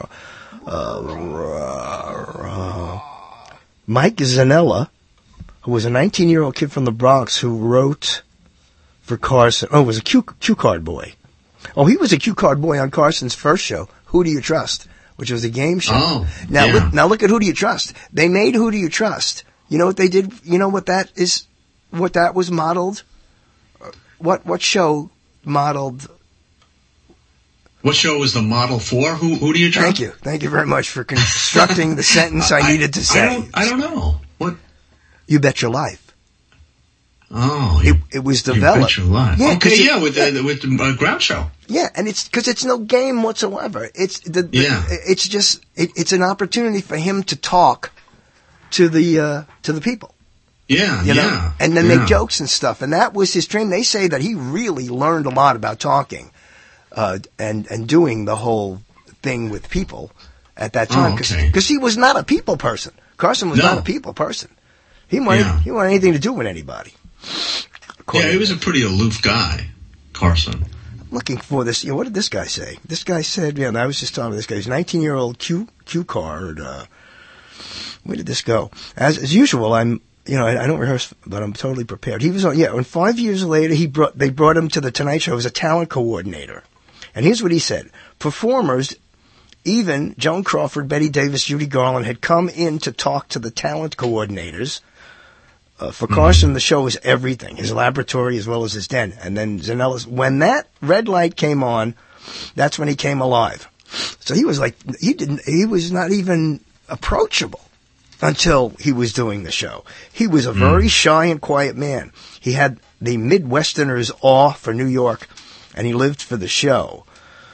Mike Zanella, who was a 19-year-old kid from the Bronx who wrote for Carson. Oh, was a cue card boy. Oh, he was a cue card boy on Carson's first show, Who Do You Trust, which was a game show. Oh, now look at Who Do You Trust. They made Who Do You Trust. You know what they did? You know what that is? What that was modeled? What show modeled? What show was the model for? Who do you trust? Thank you very much for constructing the sentence I needed to say. I don't know what. You Bet Your Life. Oh, it was developed. You Bet Your Life. Yeah, okay, with the Groucho. Yeah, and it's because it's no game whatsoever. It's it's just it's an opportunity for him to talk to the people. Yeah, you know? And then make jokes and stuff. And that was his dream. They say that he really learned a lot about talking and doing the whole thing with people at that time. Because he was not a people person. Carson was not a people person. He wanted anything to do with anybody. He was a pretty aloof guy, Carson. I'm looking for this. What did this guy say? This guy said, I was just talking to this guy. He's a 19-year-old cue card. Where did this go? As usual, I don't rehearse, but I'm totally prepared. He was on, and 5 years later, they brought him to the Tonight Show as a talent coordinator. And here's what he said. Performers, even Joan Crawford, Betty Davis, Judy Garland, had come in to talk to the talent coordinators. For Carson, the show was everything, his laboratory as well as his den. And then Zanella's, when that red light came on, that's when he came alive. So he was he was not even approachable until he was doing the show. He was a very shy and quiet man. He had the Midwesterner's awe for New York, and he lived for the show.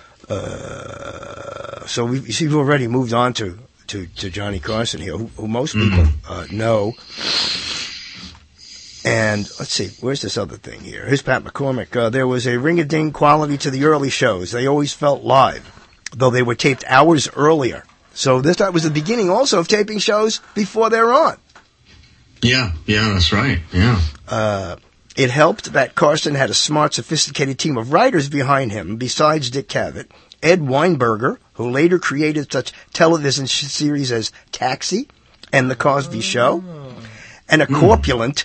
So we've already moved on to Johnny Carson here, who most people know. And let's see, where's this other thing here? Here's Pat McCormick. There was a ring-a-ding quality to the early shows. They always felt live, though they were taped hours earlier. So that was the beginning also of taping shows before they're on. Yeah, that's right. Yeah. It helped that Carson had a smart, sophisticated team of writers behind him, besides Dick Cavett. Ed Weinberger, who later created such television series as Taxi and The Cosby Show, and a corpulent,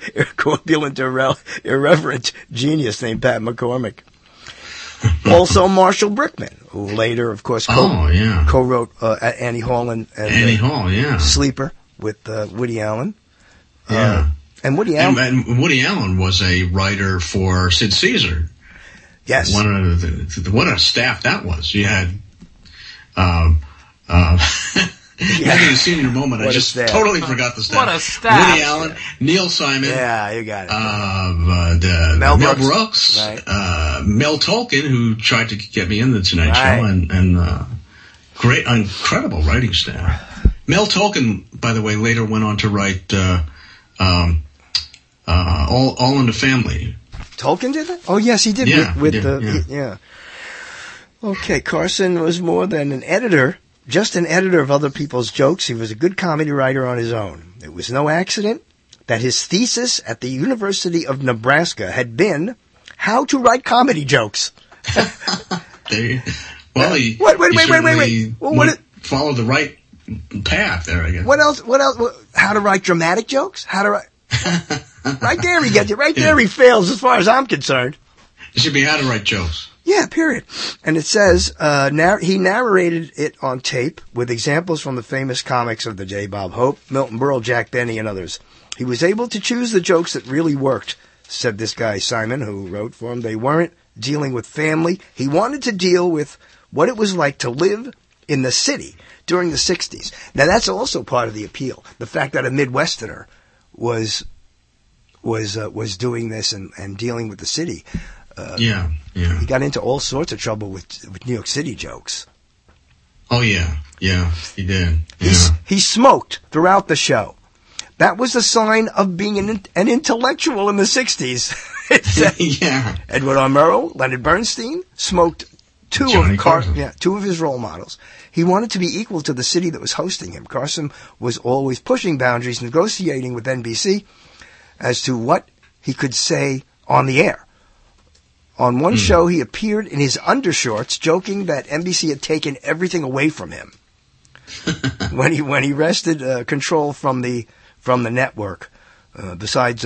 irreverent genius named Pat McCormick. Also Marshall Brickman, who later, of course, co-wrote Annie Hall and Annie Hall, Sleeper with Woody Allen. And Woody Allen. And Woody Allen was a writer for Sid Caesar. Yes. What a staff that was. You had, having a senior moment, I just totally forgot the staff. What a staff. Woody Allen, Neil Simon. Yeah, you got it. Mel Brooks. Right. Mel Tolkien, who tried to get me in the Tonight Show, and great, incredible writing staff. Mel Tolkien, by the way, later went on to write All in the Family. Tolkien did that? Oh, yes, he did. Yeah. Okay, Carson was more than an editor, just an editor of other people's jokes. He was a good comedy writer on his own. It was no accident that his thesis at the University of Nebraska had been how to write comedy jokes. Wait. Well, followed the right path there, I guess. What else? How to write dramatic jokes? How to write... Right there he gets it. Right there he fails as far as I'm concerned. It should be how to write jokes. Yeah, period. And it says, he narrated it on tape with examples from the famous comics of the day, Bob Hope, Milton Berle, Jack Benny, and others. He was able to choose the jokes that really worked, said this guy Simon, who wrote for him. They weren't dealing with family. He wanted to deal with what it was like to live in the city during the 60s. Now, that's also part of the appeal. The fact that a Midwesterner was doing this and dealing with the city. Yeah. He got into all sorts of trouble with New York City jokes. Oh, yeah, he did. Yeah. He smoked throughout the show. That was a sign of being an intellectual in the 60s. Yeah. Edward R. Murrow, Leonard Bernstein, smoked two of his role models. He wanted to be equal to the city that was hosting him. Carson was always pushing boundaries, negotiating with NBC as to what he could say on the air. On one show, he appeared in his undershorts, joking that NBC had taken everything away from him. when he wrested control from the network. Besides,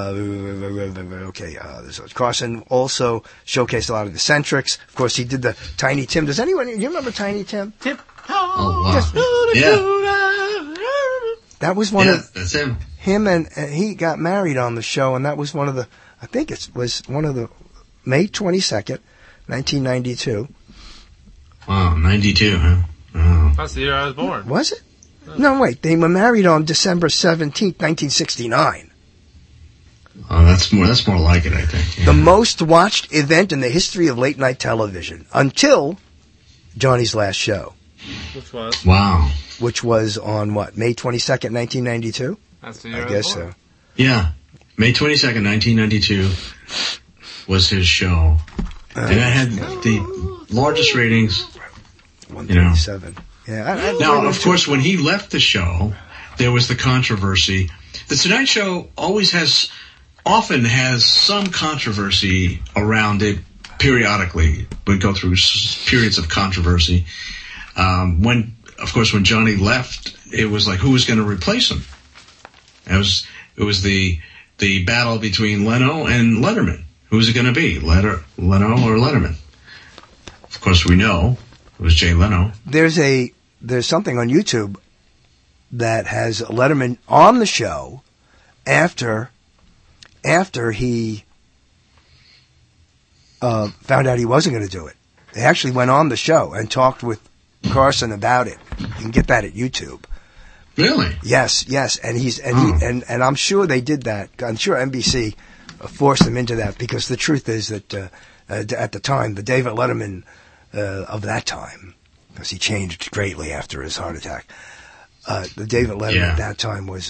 Carson also showcased a lot of the eccentrics. Of course, he did the Tiny Tim. Does anyone, you remember Tiny Tim? Oh, wow. Yeah. That was one of... that's him. Him and he got married on the show, and that was one of the... I think it was one of the... May 22nd, 1992. Wow, 92, huh? Oh. That's the year I was born. Was it? No, wait. They were married on December 17th, 1969. Oh, that's more like it, I think. Yeah. The most watched event in the history of late night television until Johnny's last show. Which was? Wow. Which was on what? May 22nd, 1992? That's the year I guess so. Yeah. May 22nd, 1992 was his show. And it had the largest ratings. 137. Yeah. Now, of course, when he left the show, there was the controversy. The Tonight Show often has some controversy around it periodically. We go through periods of controversy. When Johnny left, it was like, who was going to replace him? It was the battle between Leno and Letterman. Who was it going to be? Leno or Letterman? Of course, we know it was Jay Leno. There's something on YouTube that has Letterman on the show after he found out he wasn't going to do it. They actually went on the show and talked with Carson about it. You can get that at YouTube. Really? Yes, and I'm sure they did that. I'm sure NBC forced them into that, because the truth is that at the time, the David Letterman of that time, because he changed greatly after his heart attack, the David Letterman at that time was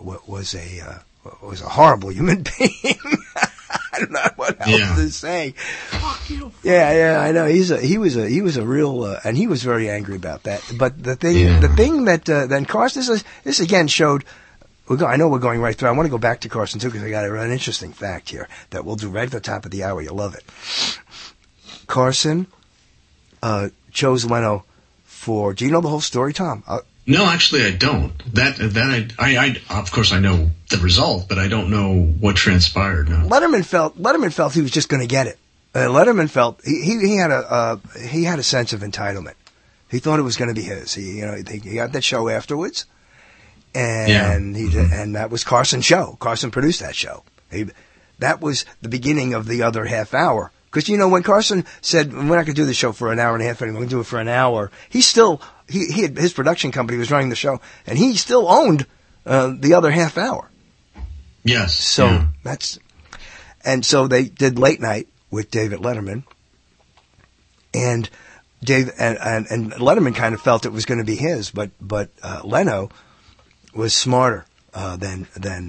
a horrible human being. I don't know what else to say. Fuck you. Yeah, I know. He was a real, and he was very angry about that. But the thing that then Carson, this again showed. I know we're going right through. I want to go back to Carson too, because I got an interesting fact here that we'll do right at the top of the hour. You'll love it. Carson chose Leno for. Do you know the whole story, Tom? No, actually, I don't. I of course I know the result, but I don't know what transpired. No. Letterman felt he was just going to get it. Letterman felt he had a sense of entitlement. He thought it was going to be his. He got that show afterwards, and and that was Carson's show. Carson produced that show. That was the beginning of the other half hour. Because, when Carson said, we're not going to do the show for an hour and a half anymore, we're going to do it for an hour, his production company was running the show, and he still owned the other half hour. Yes. So so they did Late Night with David Letterman, and and Letterman kind of felt it was going to be his, but Leno was smarter than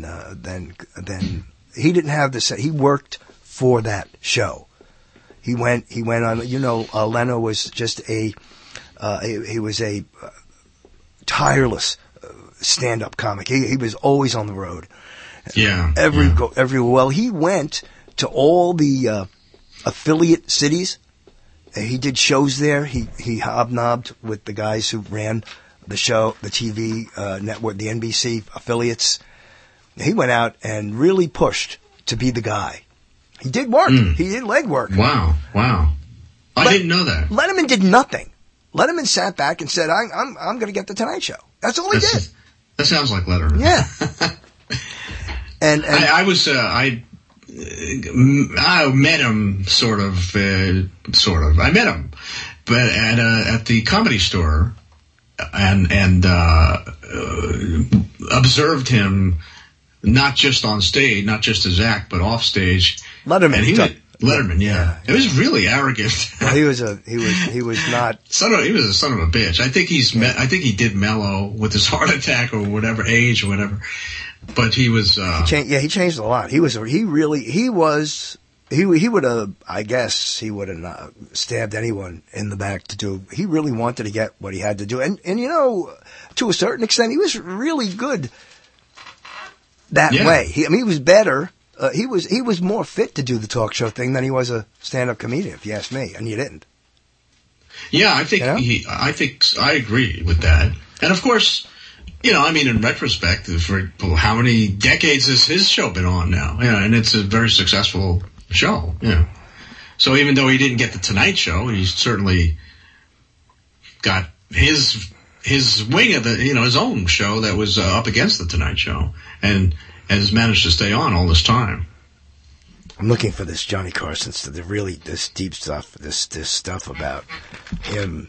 he didn't have the set. He worked for that show. He went on. Leno was just he was a tireless stand-up comic. He was always on the road. Yeah. Well, he went to all the affiliate cities. He did shows there. He hobnobbed with the guys who ran the show, the TV network, the NBC affiliates. He went out and really pushed to be the guy. He did work. He did legwork. Wow. I didn't know that. Letterman did nothing. Letterman sat back and said, I'm going to get the Tonight Show. That's all he did. That sounds like Letterman. Yeah. and I met him sort of. I met him, but at the Comedy Store, and observed him not just on stage, not just his act, but off stage. Letterman. And Letterman, yeah. It was really arrogant. Well, he was not. He was a son of a bitch. I think he did mellow with his heart attack or whatever age or whatever. But he was. He changed a lot. He would have. I guess he would have not stabbed anyone in the back to do. He really wanted to get what he had to do, and to a certain extent, he was really good that way. He was better. He was more fit to do the talk show thing than he was a stand-up comedian, if you ask me, and you didn't. Yeah, I think I agree with that. And of course, in retrospect, for how many decades has his show been on now? Yeah, and it's a very successful show. Yeah. So even though he didn't get the Tonight Show, he certainly got his wing of his own show that was up against the Tonight Show, and has managed to stay on all this time. I'm looking for this Johnny Carson stuff, this deep stuff, this stuff about him.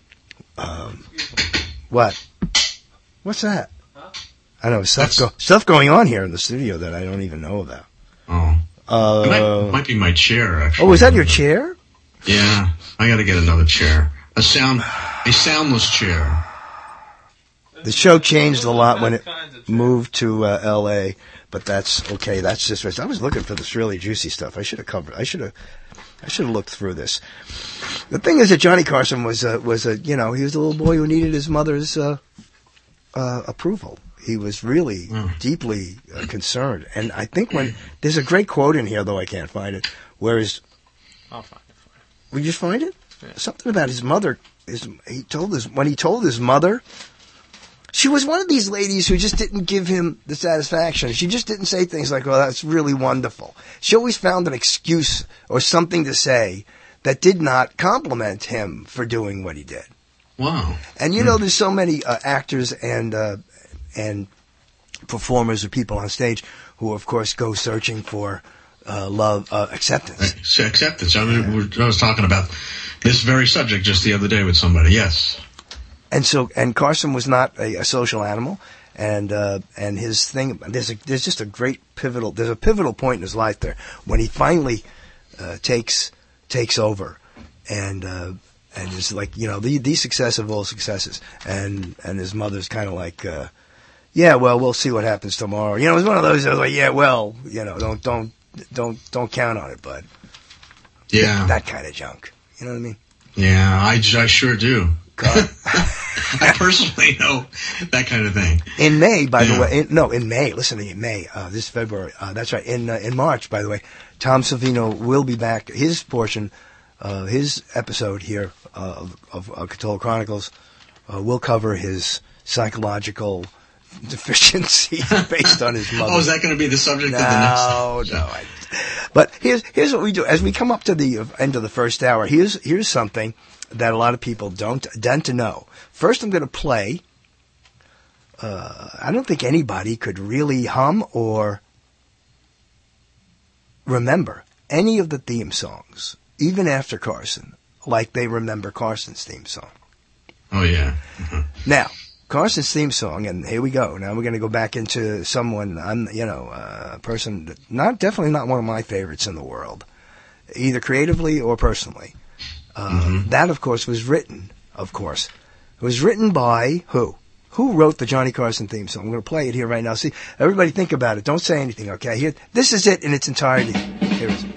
What's that? Huh? I know stuff going on here in the studio that I don't even know about. Oh, it might be my chair. Actually. Oh, is that your chair? Yeah, I got to get another chair, a soundless chair. The show changed a lot when it moved to L.A., but that's okay. That's just right. I was looking for this really juicy stuff. I should have looked through this. The thing is that Johnny Carson was he was a little boy who needed his mother's approval. He was really deeply concerned. And I think there's a great quote in here, though I can't find it, where I'll find it for you. Will you just find it? Yeah. Something about his mother. When he told his mother, she was one of these ladies who just didn't give him the satisfaction. She just didn't say things like, "Oh, that's really wonderful." She always found an excuse or something to say that did not compliment him for doing what he did. Wow. And there's so many actors and performers or people on stage who, of course, go searching for love, acceptance. Acceptance. I was talking about this very subject just the other day with somebody. Yes. And Carson was not a social animal, and his thing. There's just a great pivotal. There's a pivotal point in his life there when he finally takes over, and is like the success of all successes, and his mother's kind of like, yeah, well, we'll see what happens tomorrow. It was one of those. I was like, yeah, well, don't count on it, bud. Yeah, that kind of junk. You know what I mean? Yeah, I sure do. I personally know that kind of thing. In May, by the way, in May, listen to me, in May, this February, that's right, in March, by the way, Tom Savino will be back. His portion, his episode here of Cthulhu Chronicles will cover his psychological deficiency based on his mother. Oh, is that going to be the subject of the next? No. But here's what we do. As we come up to the end of the first hour, here's something that a lot of people don't tend to know. First, I'm going to play. I don't think anybody could really hum or remember any of the theme songs, even after Carson, like they remember Carson's theme song. Oh, yeah. Mm-hmm. Now, Carson's theme song, and here we go. Now we're going to go back into someone, a person that definitely not one of my favorites in the world, either creatively or personally. That, of course, was written, It was written by who? Who wrote the Johnny Carson theme song? I'm going to play it here right now. See, everybody think about it. Don't say anything, okay? Here, this is it in its entirety. Here it is.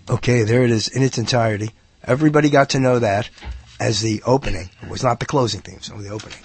Okay, there it is in its entirety. Everybody got to know that as the opening. It was not the closing theme, so the opening.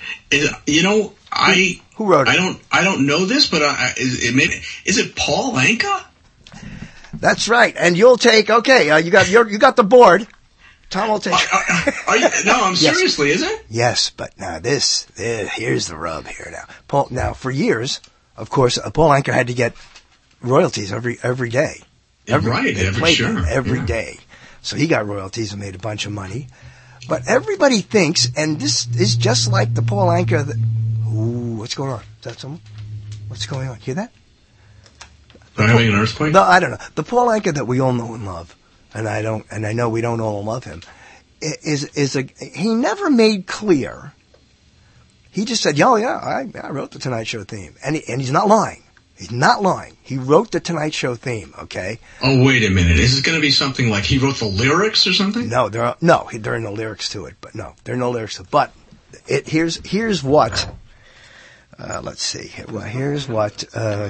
Who wrote it? I don't know this, but is it Paul Anka? That's right. And you'll take. Okay, you got the board. Tom will take. No, seriously, is it? Yes, but now here's the rub here. Now for years, of course, Paul Anka had to get royalties every day. Every day. So he got royalties and made a bunch of money. But everybody thinks, and this is just like the Paul Anka. Ooh, what's going on? Is that someone? What's going on? Hear that? Are having an earthquake? No, I don't know. The Paul Anka that we all know and love, and I know we don't all love him, he never made clear. He just said, I wrote the Tonight Show theme. And he's not lying. He's not lying. He wrote the Tonight Show theme, okay? Oh, wait a minute. Is it going to be something like he wrote the lyrics or something? No, there are no lyrics to it. But no, there are no lyrics to it. But here's what. Let's see. Well, here's what.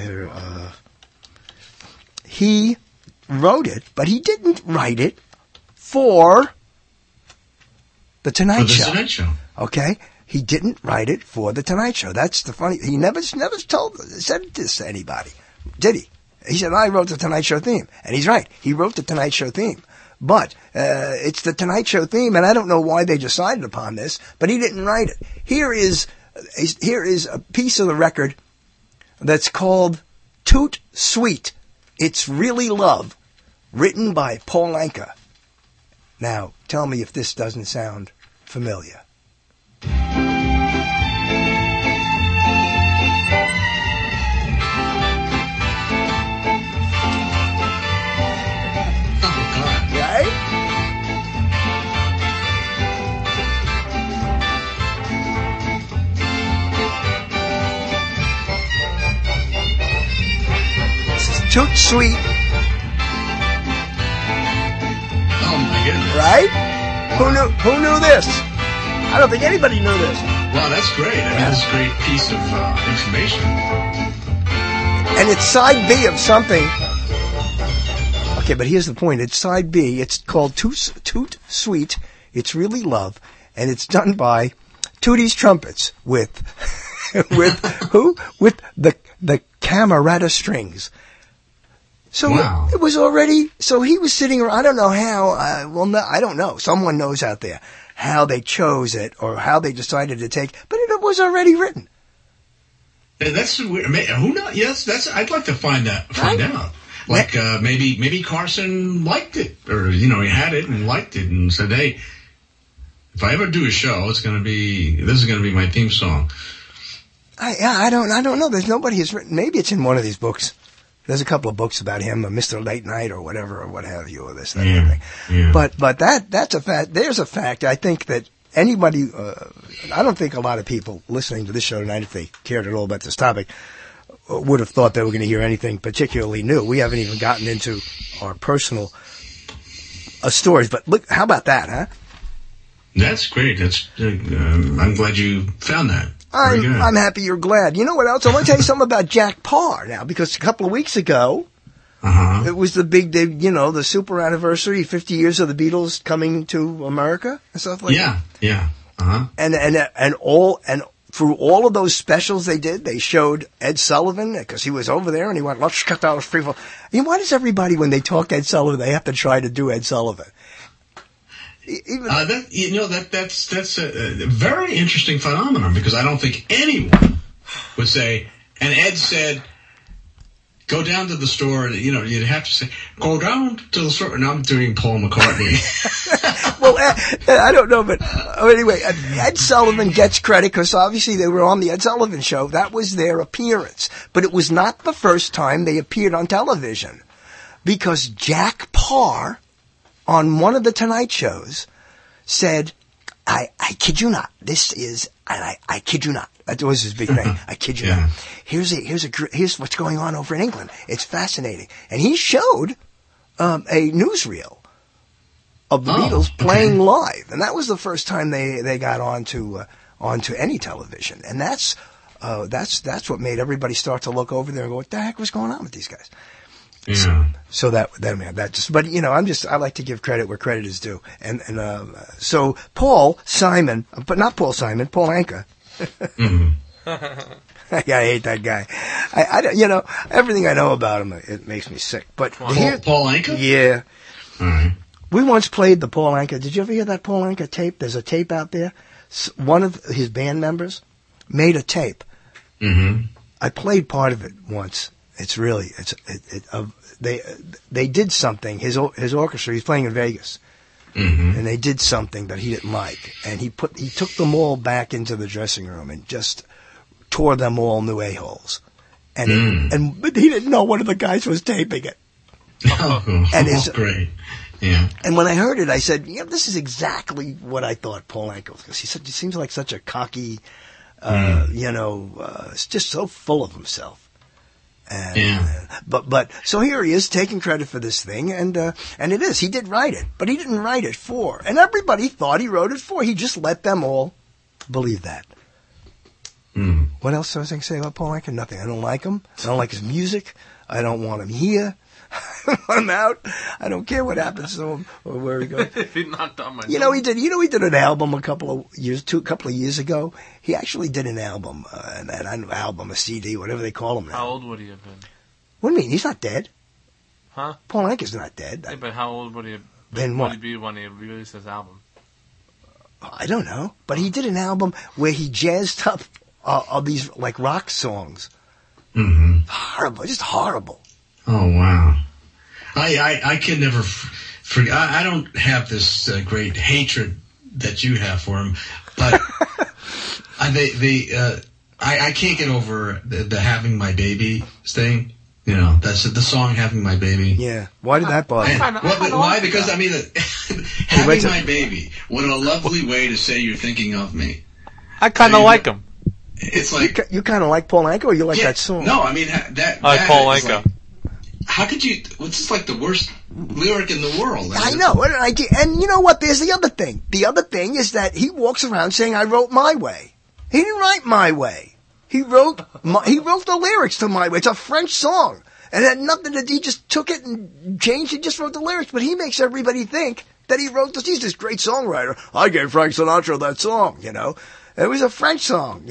He wrote it, but he didn't write it for the Tonight Show. For the Tonight Show. Okay? He didn't write it for the Tonight Show. That's the funny. He never said this to anybody, did he? He said, "I wrote the Tonight Show theme," and he's right. He wrote the Tonight Show theme, but it's the Tonight Show theme, and I don't know why they decided upon this, but he didn't write it. Here is a piece of the record that's called "Toot Sweet." It's Really Love, written by Paul Anka. Now, tell me if this doesn't sound familiar. Right? This is Toot Sweet. Oh my goodness! Right? Who knew this? I don't think anybody knew this. Wow, that's great. That's a great piece of information. And it's side B of something. Okay, but here's the point. It's side B. It's called Toot Sweet. It's Really Love. And it's done by Tootie's Trumpets with who? With the Camerata Strings. So wow. It was already, so he was sitting around, I don't know how, I don't know. Someone knows out there how they chose it or how they decided to take, but it was already written. And that's weird. Who knows? Yes, I'd like to find out. Like, maybe Carson liked it, or, he had it and liked it and said, hey, if I ever do a show, this is going to be my theme song. I don't know. There's nobody who's written, maybe it's in one of these books. There's a couple of books about him, Mr. Late Night or whatever, or what have you, or this, that, and everything. Yeah. But that's a fact. There's a fact. I think that anybody, I don't think a lot of people listening to this show tonight, if they cared at all about this topic, would have thought they were going to hear anything particularly new. We haven't even gotten into our personal stories. But look, how about that, huh? That's great. I'm glad you found that. I'm happy you're glad. You know what else? I want to tell you something about Jack Parr now, because a couple of weeks ago, it was the big day, the super anniversary, 50 years of the Beatles coming to America and stuff like that. Yeah. And through all of those specials they did, they showed Ed Sullivan, because he was over there, and he went, let's cut those people. Why does everybody, when they talk Ed Sullivan, they have to try to do Ed Sullivan? That's a very interesting phenomenon, because I don't think anyone would say, and Ed said, go down to the store, and you'd have to say, go down to the store, and I'm doing Paul McCartney. Well, I don't know, but anyway, Ed Sullivan gets credit, because obviously they were on the Ed Sullivan Show. That was their appearance. But it was not the first time they appeared on television, because Jack Parr, on one of the Tonight Shows, said, I kid you not, this is, and I kid you not. That was his big thing. I kid you not. Here's what's going on over in England. It's fascinating. And he showed a newsreel of the Beatles playing live. And that was the first time they got onto any television. And that's what made everybody start to look over there and go, what the heck was going on with these guys? Yeah. So that just, but I like to give credit where credit is due. So Paul Simon, but not Paul Simon, Paul Anka. Mm-hmm. I hate that guy. I everything I know about him, it makes me sick. But Paul Anka? Yeah. All right. We once played the Paul Anka. Did you ever hear that Paul Anka tape? There's a tape out there. One of his band members made a tape. Mm-hmm. I played part of it once. They did something. His orchestra. He's playing in Vegas, mm-hmm. and they did something that he didn't like, and he took them all back into the dressing room and just tore them all new a-holes, but he didn't know one of the guys was taping it. And it's great. Yeah. And when I heard it, I said, this is exactly what I thought Paul Anka was, because he seems like such a cocky, it's just so full of himself. And, but so here he is taking credit for this thing, and it is. He did write it, but he didn't write it for. And everybody thought he wrote it for. He just let them all believe that. Mm. What else was I going to say about Paul Anka? Nothing. I don't like him. I don't like his music. I don't want him here. I want him out. I don't care what happens to him or where he goes. If he knocked on my He did an album a couple of years ago. He actually did an album, a CD, whatever they call them now. How old would he have been? What do you mean? He's not dead. Huh? Paul Anka's not dead. Yeah, but how old would he be when he released his album? I don't know. But he did an album where he jazzed up all these like rock songs. Mm-hmm. Horrible, just horrible. Oh, wow. I can never forget. I don't have this great hatred that you have for him, but I can't get over the having my baby thing. That's the song "Having My Baby." Yeah. Why did that bother you? Why? Because having my baby. What a lovely way to say you're thinking of me. I kind of like him. It's like you kind of like Paul Anka, or you like that song? No, I mean that. I like Paul Anka. How could you? It's just like the worst lyric in the world. I know, and you know what? There's the other thing. The other thing is that he walks around saying, "I wrote My Way." He didn't write My Way. He wrote the lyrics to My Way. It's a French song, and it had nothing to do. He just took it and changed. He just wrote the lyrics, but he makes everybody think that he wrote this. He's this great songwriter. I gave Frank Sinatra that song. It was a French song,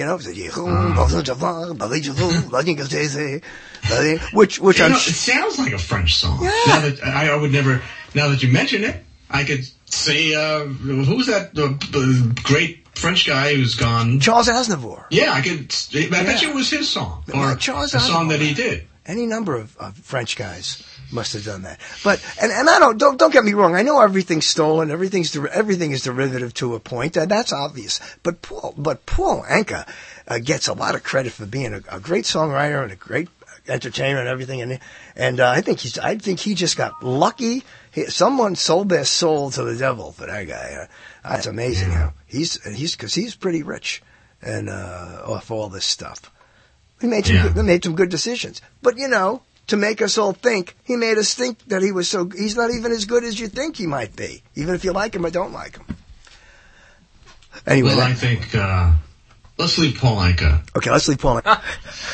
which it sounds like a French song. Yeah. Now that I would never. Now that you mention it, I could say who's that great French guy who's gone? Charles Aznavour. Yeah, I bet you it was his song or Charles the song Aznavour. that he did. Any number of French guys must have done that. But and I don't get me wrong. I know everything's stolen. Everything is derivative to a point. That's obvious. But Paul Anka gets a lot of credit for being a great songwriter and a great entertainer and everything. And I think he just got lucky. Someone sold their soul to the devil for that guy. That's amazing. How because he's pretty rich and off all this stuff. He made some good decisions. But to make us all think, he made us think that he's not even as good as you think he might be, even if you like him or don't like him. Anyway. Well, I think, let's leave Paul Anka. Okay, let's leave Paul Anka.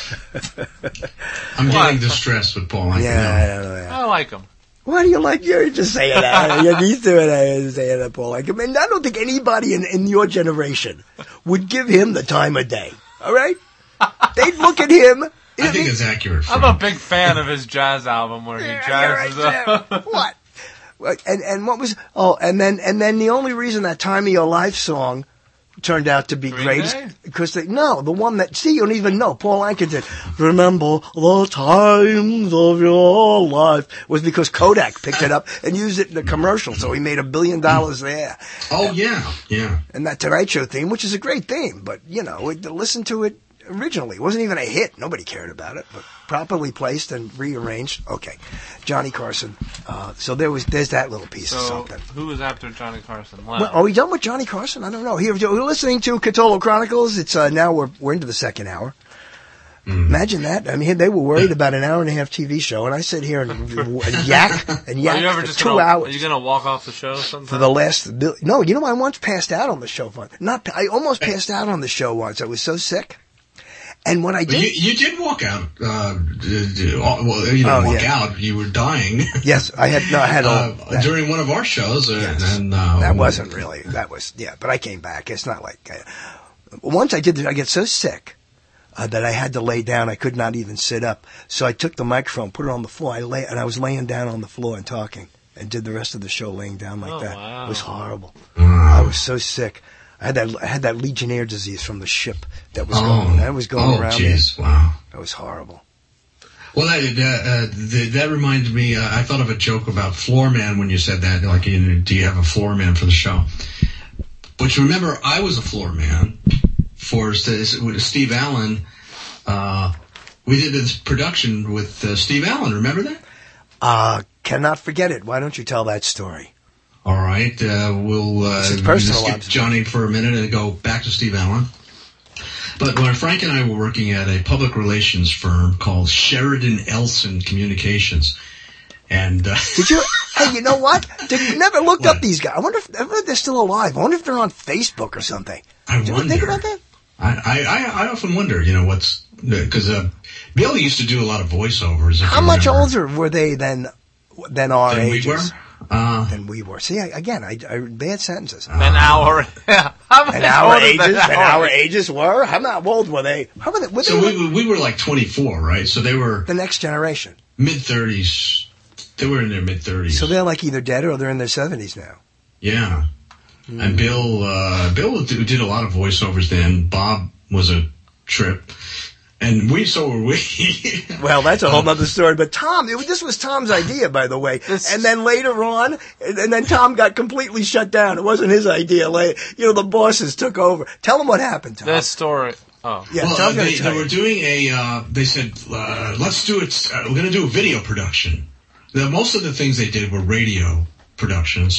I'm getting distressed with Paul Anka. Yeah, I like him. Why do you like you're just saying that? You're used to it, saying that, Paul Anka. I mean, I don't think anybody in your generation would give him the time of day. All right? They'd look at him. I think it's accurate. I'm a big fan of his jazz album where he jazzes up. What? And what was? Oh, and then the only reason that "Time of Your Life" song turned out to be great is because the one that you don't even know. Paul Anka did. Remember the times of your life was because Kodak picked it up and used it in a commercial, so he made $1 billion there. Oh yeah. And that Tonight Show theme, which is a great theme, but listen to it. Originally, it wasn't even a hit. Nobody cared about it, but properly placed and rearranged. Okay, Johnny Carson. So there's that little piece of something. Who was after Johnny Carson? Well, are we done with Johnny Carson? I don't know. Here, we're listening to Catolo Chronicles. It's now we're into the second hour. Imagine that. I mean, they were worried about an hour and a half TV show, and I sit here and yak for 2 hours. Are you gonna walk off the show sometime? For the last no, I once passed out on the show. I almost passed out on the show once. I was so sick. And when I But did, you did walk out. Out. You were dying. Yes, I had all during one of our shows. Yes. And that wasn't really. That was but I came back. It's not like once I did. I get so sick that I had to lay down. I could not even sit up. So I took the microphone, put it on the floor. I was laying down on the floor and talking, and did the rest of the show laying down like that. Wow. It was horrible. I was so sick. I had that Legionnaire disease from the ship that was going around. Oh, jeez, wow. That was horrible. Well, that reminded me. I thought of a joke about floor man when you said that. Like, do you have a floor man for the show? But you remember, I was a floor man for Steve Allen. We did this production with Steve Allen. Remember that? Cannot forget it. Why don't you tell that story? All right, we'll skip Johnny for a minute and go back to Steve Allen. But when Frank and I were working at a public relations firm called Sheridan Elson Communications, and did you? Hey, you know what? You never looked up these guys. I wonder if they're still alive. I wonder if they're on Facebook or something. Did you think about that? I often wonder, because Bill used to do a lot of voiceovers. How much older were they than our ages? We were? Than we were. See, again, I bad sentences. An hour. Yeah. Our ages were? How old were they? We were like 24, right? So they were... The next generation. Mid-30s. They were in their mid-30s. So they're like either dead or they're in their 70s now. Yeah. And Bill did a lot of voiceovers then. Bob was a trip. And so were we. Well, that's a whole other story. But Tom, this was Tom's idea, by the way. And then later on, and then Tom got completely shut down. It wasn't his idea. The bosses took over. Tell them what happened, Tom. That story. Oh. Yeah, well, they were doing they said, let's do it. We're going to do a video production. Now, most of the things they did were radio productions.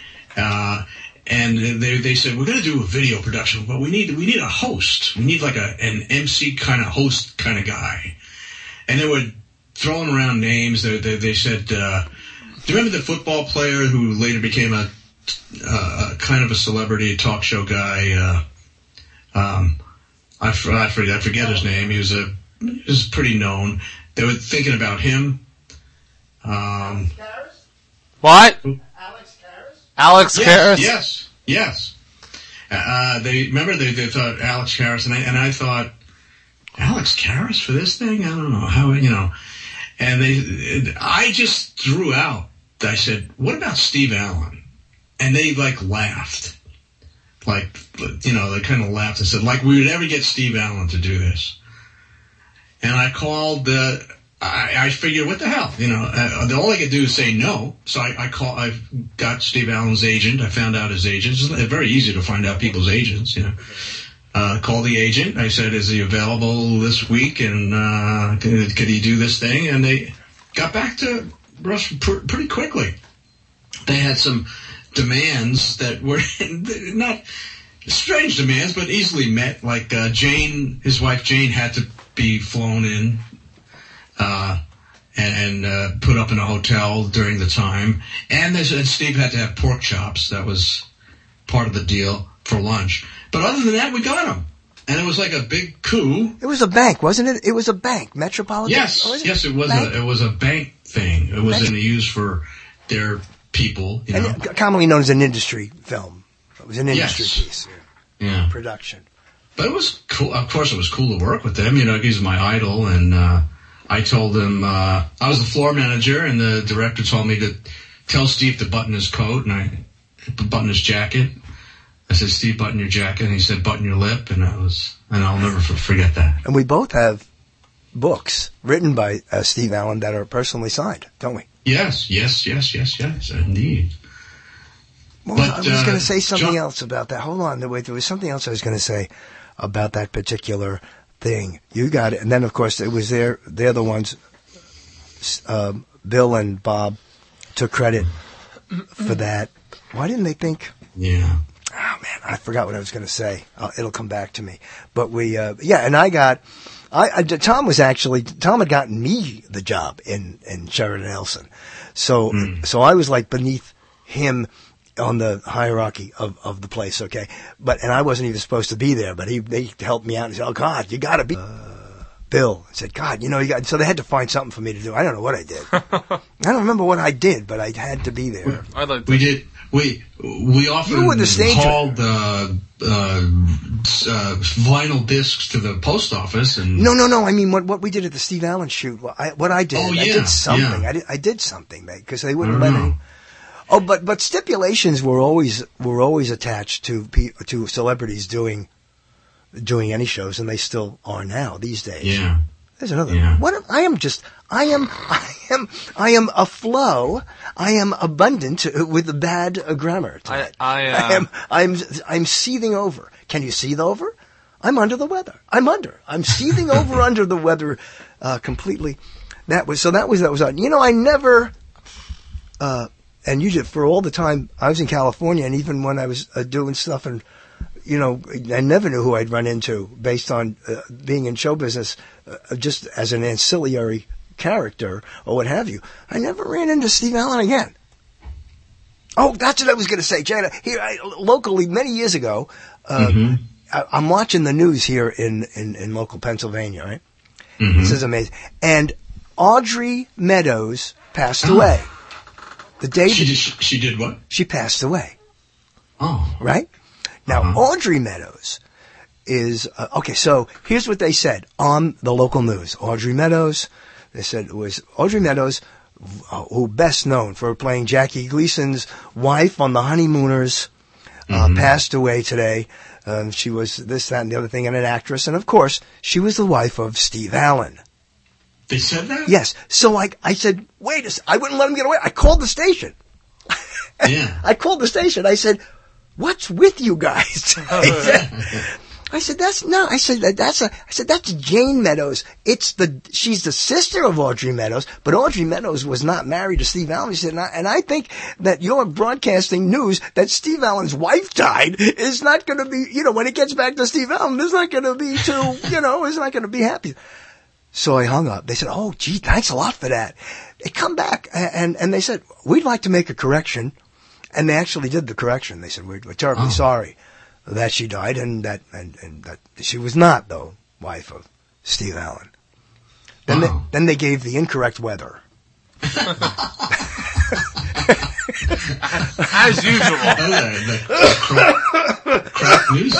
And they said, we're going to do a video production, but we need a host. We need like an MC kind of host kind of guy. And they were throwing around names. They said, do you remember the football player who later became a kind of a celebrity talk show guy? I forget his name. He was pretty known. They were thinking about him. What? Alex Karras? Yes. They thought Alex Karras, and I thought, Alex Karras for this thing? I don't know how, And I just threw out. I said, what about Steve Allen? And they laughed. They kind of laughed and said, we would never get Steve Allen to do this. And I called I figured, what the hell? All I could do is say no. So I got Steve Allen's agent. I found out his agent. It's very easy to find out people's agents, Called the agent. I said, is he available this week? And could he do this thing? And they got back to Russ pretty quickly. They had some demands that were not strange demands, but easily met. Like Jane, his wife Jane, had to be flown in. And put up in a hotel during the time. And Steve had to have pork chops. That was part of the deal for lunch. But other than that, we got him. And it was like a big coup. It was a bank, wasn't it? It was a bank, Metropolitan. Yes, it was a bank thing. It was used for their people, And commonly known as an industry film. It was an industry piece. Yeah. Production. But it was cool. Of course, it was cool to work with them. He's my idol, and I told him I was the floor manager, and the director told me to tell Steve to button his coat, and I button his jacket. I said, Steve, button your jacket, and he said, button your lip, and I'll never forget that. And we both have books written by Steve Allen that are personally signed, don't we? Yes, indeed. Well, I was going to say something else about that. Hold on, there was something else I was going to say about that particular thing. You got it. And then, of course, it was they're the ones, Bill and Bob took credit for that. Why didn't they think? Yeah. Oh, man, I forgot what I was going to say. It'll come back to me. But and Tom had gotten me the job in Sheridan Elson. So I was beneath him on the hierarchy of the place, okay? And I wasn't even supposed to be there, but they helped me out and said, oh God, you gotta be. Bill and said, God, so they had to find something for me to do. I don't know what I did. I don't remember what I did, but I had to be there. We often You were the stage hauled vinyl discs to the post office. And No. I mean, what we did at the Steve Allen shoot. I did something. Yeah. I did something, mate, because they wouldn't let me. Oh, but stipulations were always attached to celebrities doing any shows, and they still are now these days. Yeah. There's another. Yeah. I am a flow. I am abundant with bad grammar. I'm seething over. Can you seethe over? I'm under the weather. I'm seething over under the weather, completely. That was. I never. And usually for all the time I was in California, and even when I was doing stuff, and I never knew who I'd run into based on being in show business, just as an ancillary character or what have you. I never ran into Steve Allen again. Oh, that's what I was going to say, Jana. Here, locally, many years ago, I'm watching the news here in local Pennsylvania, right? Mm-hmm. This is amazing. And Audrey Meadows passed away. The day she did what? She passed away. Oh. Right? Now, Audrey Meadows is, okay, so here's what they said on the local news. Audrey Meadows, they said it was Audrey Meadows, who best known for playing Jackie Gleason's wife on The Honeymooners, passed away today. She was this, that, and the other thing, and an actress. And, of course, she was the wife of Steve Allen. They said that? Yes. So I said, wait a second. I wouldn't let him get away. I called the station. Yeah. I called the station. I said, what's with you guys? I said, that's Jane Meadows. She's the sister of Audrey Meadows, but Audrey Meadows was not married to Steve Allen. He said, and I think that you're broadcasting news that Steve Allen's wife died is not going to be, when it gets back to Steve Allen, it's not going to be too, it's not going to be happy. So I hung up. They said, oh, gee, thanks a lot for that. They come back and they said, we'd like to make a correction. And they actually did the correction. They said, we're terribly sorry that she died and that she was not, though, wife of Steve Allen. Then they gave the incorrect weather. As usual. Crap news.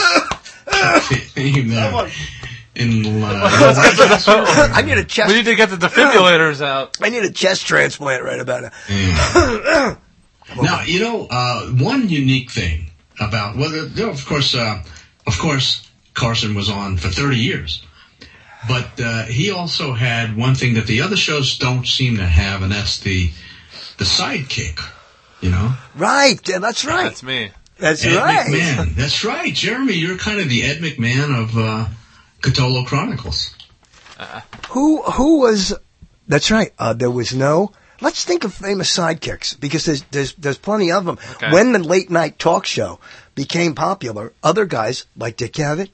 I need a chest. We need to get the defibrillators out. I need a chest transplant right about it. Yeah. Now, one unique thing about of course, Carson was on for 30 years, but he also had one thing that the other shows don't seem to have, and that's the sidekick. Right. That's right. That's me. That's Ed right. McMahon. That's right, Jeremy. You're kind of the Ed McMahon of Cthulhu Chronicles. Who was? That's right. There was no. Let's think of famous sidekicks, because there's plenty of them. Okay. When the late night talk show became popular, other guys like Dick Cavett,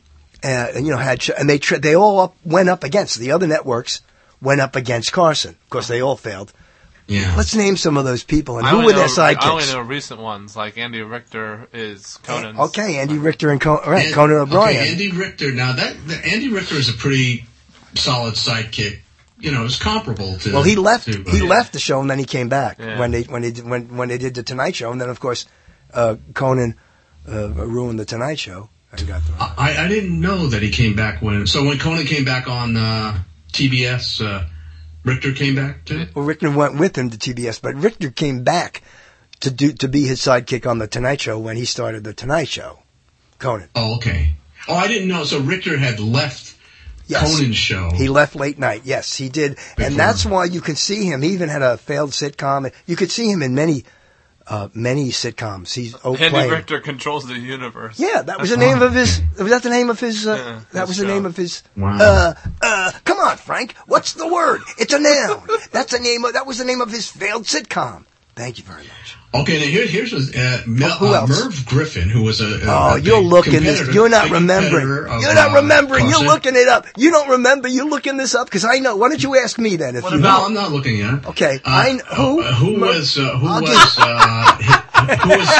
they all went up against the other networks. Went up against Carson. Of course, they all failed. Yeah. Let's name some of those people and who were their sidekicks. I only know recent ones, like Andy Richter is Conan's. Okay, Andy Richter and Conan O'Brien. Okay, Andy Richter. Now Andy Richter is a pretty solid sidekick. It's comparable to. Well, he left the show and then he came back when they did the Tonight Show, and then of course Conan ruined the Tonight Show. I didn't know that he came back when Conan came back on TBS. Richter came back too. Well, Richter went with him to TBS, but Richter came back to be his sidekick on the Tonight Show when he started the Tonight Show. Conan. Oh, okay. Oh, I didn't know. So Richter had left. Yes. Conan's show. He left late night. Yes, he did. And that's why you can see him. He even had a failed sitcom. You could see him in many sitcoms. He's Andy Richter Controls the Universe. Yeah, that was the name of his. Was that the name of his? That was the name of his. Wow. Come on, Frank. What's the word? It's a noun. That was the name of his failed sitcom. Thank you very much. Okay, now here's who else? Merv Griffin, who was a you're looking this. You're not remembering. You're not remembering. Carson. You're looking it up. You don't remember. You're looking this up because I know. Why don't you ask me then? No, I'm not looking at it. Okay, who was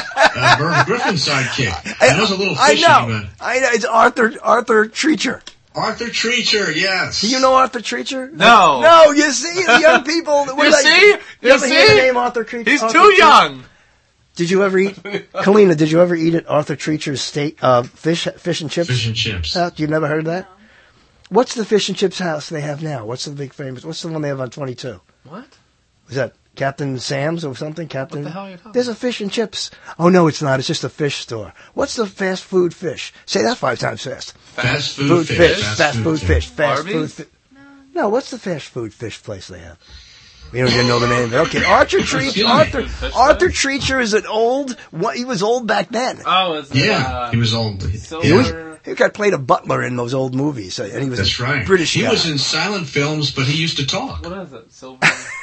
Merv Griffin's sidekick? I know it's a little fishy. I know. It's Arthur Treacher. Arthur Treacher, yes. Do you know Arthur Treacher? No. No, you see, the young people. You see? You ever hear the name Arthur Treacher? He's Arthur too Treacher? young. Did you ever eat, Kalina, did you ever eat at Arthur Treacher's fish and chips? Fish and chips. You never heard of that? What's the fish and chips house they have now? What's the big famous, what's the one they have on 22? What? Is that Captain Sam's or something? Captain? What the hell are you talking There's a fish and chips. Oh, no, it's not. It's just a fish store. What's the fast food fish? Say that 5 times fast. Fast food fish. Fast food fish. Fast food Arby's? fish. No, what's the fast food fish place they have? You don't even know the name of it. Okay, Arthur Treacher. Arthur Treacher is an old. He was old back then. Oh, is it, Yeah, he was old. Silver? He got played a butler in those old movies, and he was That's a right. British He guy. was in silent films, but he used to talk. What is it? Silver?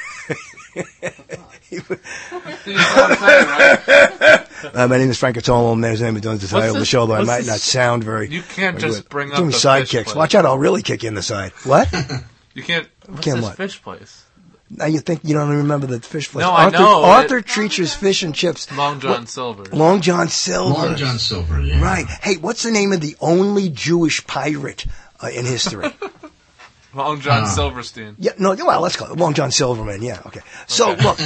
You know what I'm saying, right? My name is Frank Catolo. Man's name is doing the title of the show, but I what's might this- not sound very. You can't very just good. bring up Give me the sidekicks. fish place. Watch out! I'll really kick you in the side. What? You can't. What's Can't this what? fish place? Now you think you don't remember the fish place? No, I know. Arthur Treacher's Fish and Chips. Long John Silver. Long John Silver. Long John Silver, yeah. Right. Hey, what's the name of the only Jewish pirate in history? Long John Silverstein. Yeah, no, well, let's call it Long John Silverman. Yeah, okay. So, look.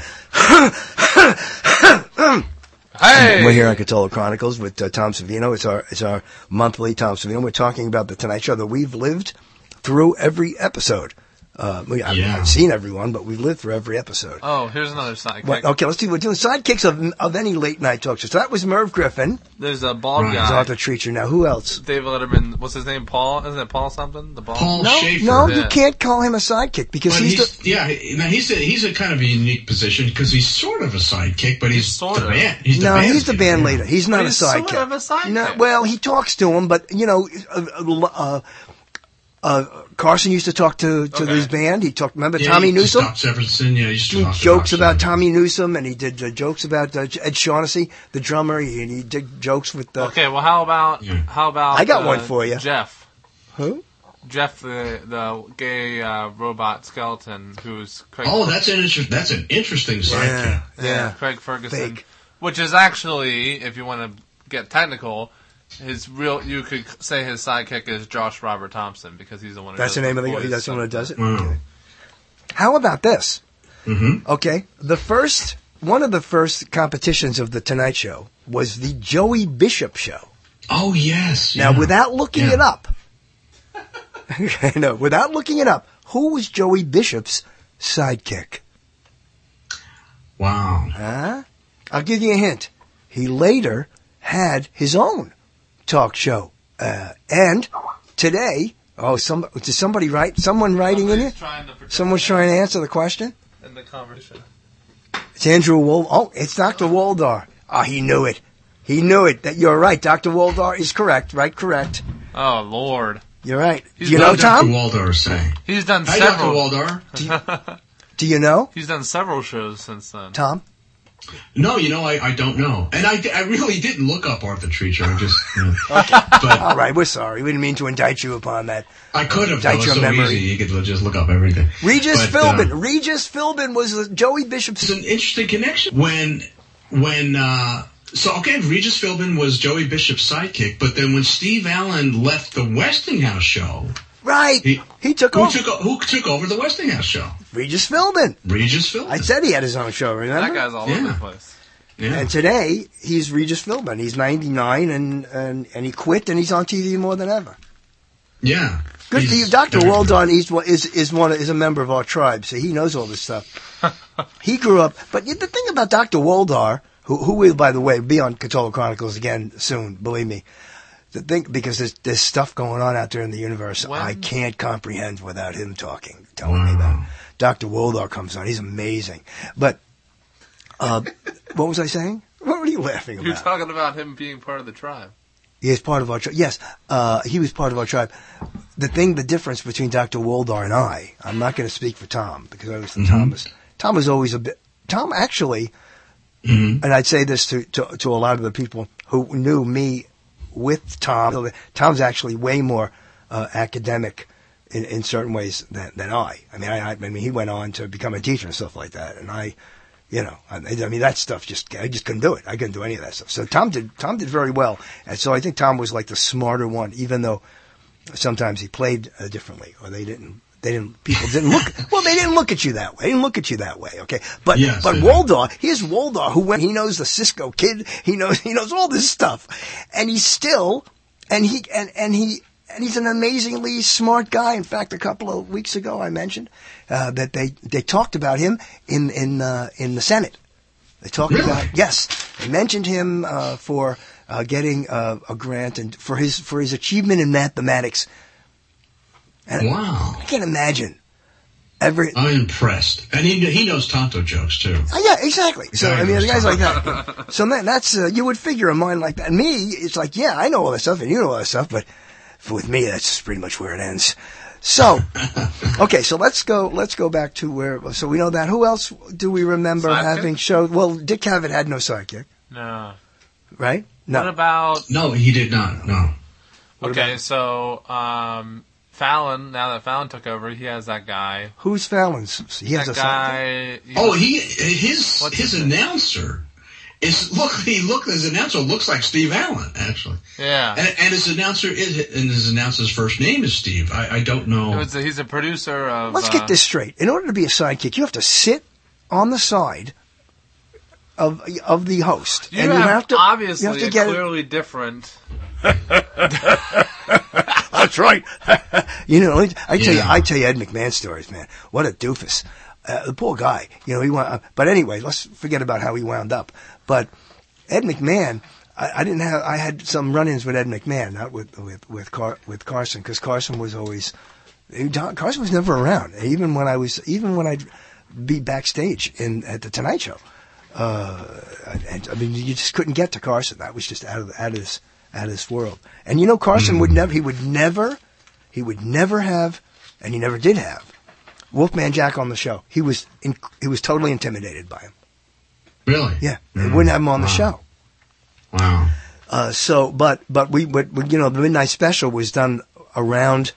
Hey! We're here on Catolo Chronicles with Tom Savino. It's our monthly Tom Savino. We're talking about the Tonight Show that we've lived through every episode. I've seen everyone, but we've lived through every episode. Oh, here's another sidekick. What, okay, let's see. We're doing sidekicks of any late night talk show. So that was Merv Griffin. There's a bald There's guy. Arthur Treacher. Now, who else? David Letterman. What's his name? Paul? Isn't it Paul something? The bald. Paul Schaefer. No, Yeah. you can't call him a sidekick because But he's the. he's a kind of a unique position because he's sort of a sidekick, but he's Sort the of. band. He's the No, band he's the leader, band yeah. leader. He's not But a he's sidekick. sort of a sidekick. No, well, he talks to him, but you know, Carson used to talk to his band. He talked. Remember Yeah, Tommy he Newsom? Scott Jefferson, yeah, he used to Did talk jokes about Tom. Tommy Newsom, and he did jokes about Ed Shaughnessy, the drummer. He did jokes with Okay, well, how about I got one for you. Jeff. Who? Jeff, the gay robot skeleton, who's Craig. Oh, that's an interesting sidekick. Yeah. Craig Ferguson, Fake. which is actually, if you want to get technical, his real. You could say his sidekick is Josh Robert Thompson because he's the one. Who That's does the name of the guy. voice That's the one that does it. Wow. Okay. How about this? Mm-hmm. Okay, one of the first competitions of the Tonight Show was the Joey Bishop Show. Oh, yes. Now, yeah. without looking Yeah. it up, without looking it up, who was Joey Bishop's sidekick? Wow. Huh? I'll give you a hint. He later had his own talk show, and today, did somebody write? Someone writing in it? Someone's trying to answer the question. in the conversation. It's Andrew Wold. Oh, it's Dr. Woldar. Oh, he knew it. He knew it. That you're right. Dr. Woldar is correct. Right? Correct. Oh Lord, You're right. He's Do you know, Dr. Tom? Waldar saying. he's done Hi, several. Dr. Waldar. Do you know, He's done several shows since then. Tom? No, I don't know. And I really didn't look up Arthur Treacher. I just, but All right, we're sorry. We didn't mean to indict you upon that. I could have. Though. Indict It's your so memory. easy. You could just look up everything. Regis But, Philbin. Regis Philbin was Joey Bishop's. It's an interesting connection. When Regis Philbin was Joey Bishop's sidekick, but then when Steve Allen left the Westinghouse show, Right. He took who over. took over the Westinghouse show? Regis Philbin. Regis Philbin. I said he had his own show, remember? That guy's all over the place. Yeah. And today, he's Regis Philbin. He's 99, and he quit, and he's on TV more than ever. Yeah. Good for you. Dr. Waldon is a member of our tribe, so he knows all this stuff. He grew up, but the thing about Dr. Woldar, who will, by the way, be on Catolo Chronicles again soon, believe me. The thing, because there's stuff going on out there in the universe I can't comprehend without him telling me about it. Dr. Woldar comes on. He's amazing. But, what was I saying? What were you laughing about? You're talking about him being part of the tribe. He is part of our tribe. Yes, he was part of our tribe. The difference between Dr. Woldar and I'm not going to speak for Tom, because I was Tom was always Tom actually, and I'd say this to a lot of the people who knew me with Tom, Tom's actually way more academic in certain ways than I. I mean, he went on to become a teacher and stuff like that, and I mean, that stuff I just couldn't do it. I couldn't do any of that stuff. So Tom did very well. And so I think Tom was like the smarter one, even though sometimes he played differently, or they didn't. People didn't look. Well, they didn't look at you that way. They didn't look at you that way. Okay, but Waldor, here's Waldor, who he knows the Cisco Kid. He knows all this stuff, and he's still, and he's an amazingly smart guy. In fact, a couple of weeks ago, I mentioned that they talked about him in the Senate. They talked about they mentioned him for getting a grant and for his achievement in mathematics. And wow! I can't imagine. I'm impressed, and he knows Tonto jokes too. Yeah, exactly. So I mean, the guys like that. So man, that's you would figure a mind like that. And me, it's like, yeah, I know all that stuff, and you know all that stuff, but with me, that's pretty much where it ends. So, okay, so let's go back to where. So we know that. Who else do we remember having showed? Well, Dick Cavett had no sidekick. No. Right? No. What about? No, he did not. No. Okay, so Fallon. Now that Fallon took over, he has that guy. Who's Fallon's? He has that a guy. His announcer. His announcer looks like Steve Allen, actually. Yeah. And his announcer's first name is Steve. I don't know. He's a producer of... Let's get this straight. In order to be a sidekick, you have to sit on the side of the host. You have to obviously clearly different... That's right. I tell you Ed McMahon stories, man. What a doofus. The poor guy, but anyway, let's forget about how he wound up. But Ed McMahon, I had some run-ins with Ed McMahon, not with Carson, because Carson was never around. Even when I'd be backstage at the Tonight Show. I mean, you just couldn't get to Carson. That was just out of this world. And Carson would never have, and he never did have, Wolfman Jack on the show. He was totally intimidated by him. Really? Yeah. They wouldn't have him on the show. Wow. But the Midnight Special was done around,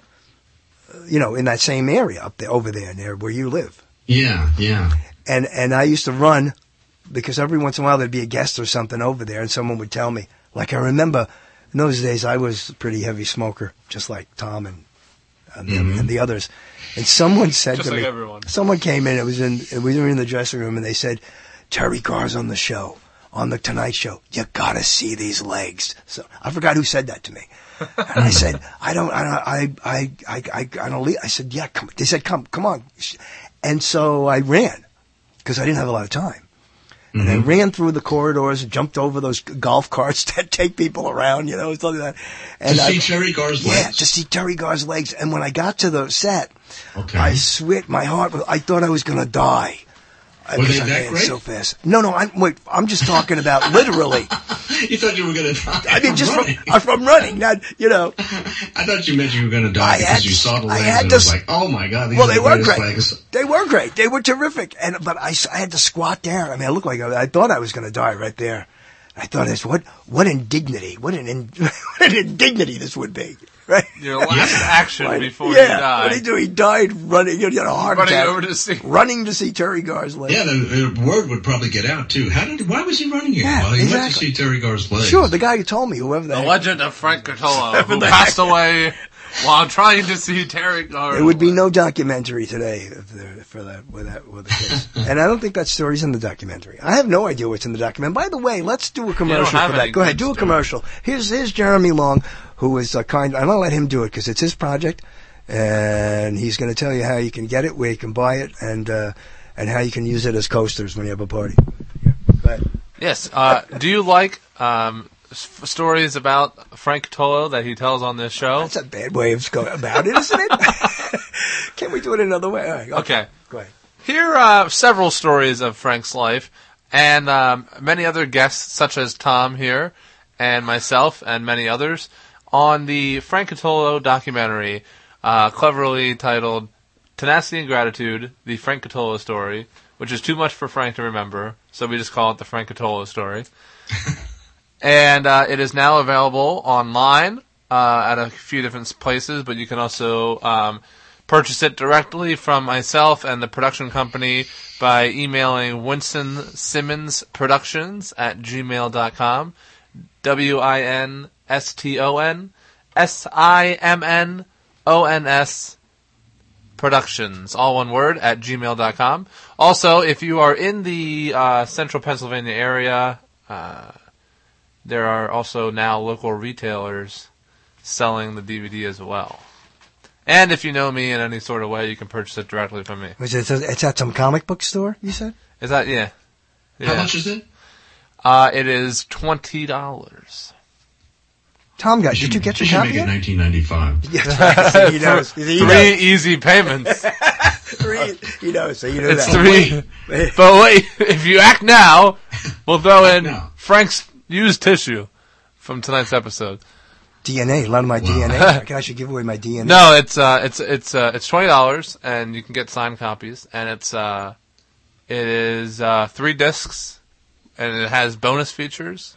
in that same area over there where you live. Yeah, yeah. And I used to run because every once in a while there'd be a guest or something over there and someone would tell me. Like I remember in those days I was a pretty heavy smoker, just like Tom and the others. And someone said just to like me, everyone. Someone came in, we were in the dressing room and they said, Terry Garr's on the show, on the Tonight Show. You gotta see these legs. So I forgot who said that to me. And I said, I don't leave. I said, yeah, come. They said, come on. And so I ran because I didn't have a lot of time. And I ran through the corridors, jumped over those golf carts that take people around, stuff like that. And to see Terry Garr's legs? Yeah, to see Terry Garr's legs. And when I got to the set, I sweat, my heart, I thought I was going to die. Were they that great? So fast. No, I'm just talking about literally. You thought you were going to die? I mean, just from running, not, I thought you meant you were going to die because you saw the legs and it was like, oh my God, these are the greatest legs. They were great. They were terrific. But I had to squat down. I mean, I looked like I thought I was going to die right there. I thought, what indignity, what an indignity this would be. Right? Your last action before you die. What did he do? He died running. He had a heart attack. Running to see Terry Garr's legs. Yeah, the word would probably get out too. Why was he running here? Yeah, he went to see Terry Gar's legs. Sure, the guy who told me, whoever that. The legend of Frank Cottolo, who passed away while trying to see Terry Gar. There would be no documentary today for that with the case. And I don't think that story's in the documentary. I have no idea what's in the documentary. By the way, let's do a commercial for that. Go ahead, do a commercial. Here's Jeremy Long, who is kind. I'm gonna let him do it because it's his project, and he's going to tell you how you can get it, where you can buy it, and how you can use it as coasters when you have a party. Yeah. Go ahead. Yes. Do you like stories about Frank Cottolo that he tells on this show? That's a bad way of going about it, isn't it? Can't we do it another way? All right, okay. Go ahead. Here are several stories of Frank's life, and many other guests, such as Tom here, and myself, and many others, on the Frank Cottolo documentary, cleverly titled Tenacity and Gratitude, the Frank Cottolo Story, which is too much for Frank to remember, so we just call it the Frank Cottolo Story. And it is now available online at a few different places, but you can also purchase it directly from myself and the production company by emailing WinstonSimmonsProductions@gmail.com, WINSTON SIMNONS Productions, all one word, at gmail.com. Also, if you are in the central Pennsylvania area, there are also now local retailers selling the DVD as well. And if you know me in any sort of way, you can purchase it directly from me. It's at some comic book store, you said? Is that, yeah. How much is it? It is $20. Tom, did you get your copy? You should make it $19.95. Yeah, he knows. Three easy payments. He knows, so you know It's that. three. But wait, if you act now, we'll throw in Frank's used tissue from tonight's episode. DNA, a lot of my DNA. I should give away my DNA. No, it's $20, and you can get signed copies, and it is 3 discs, and it has bonus features,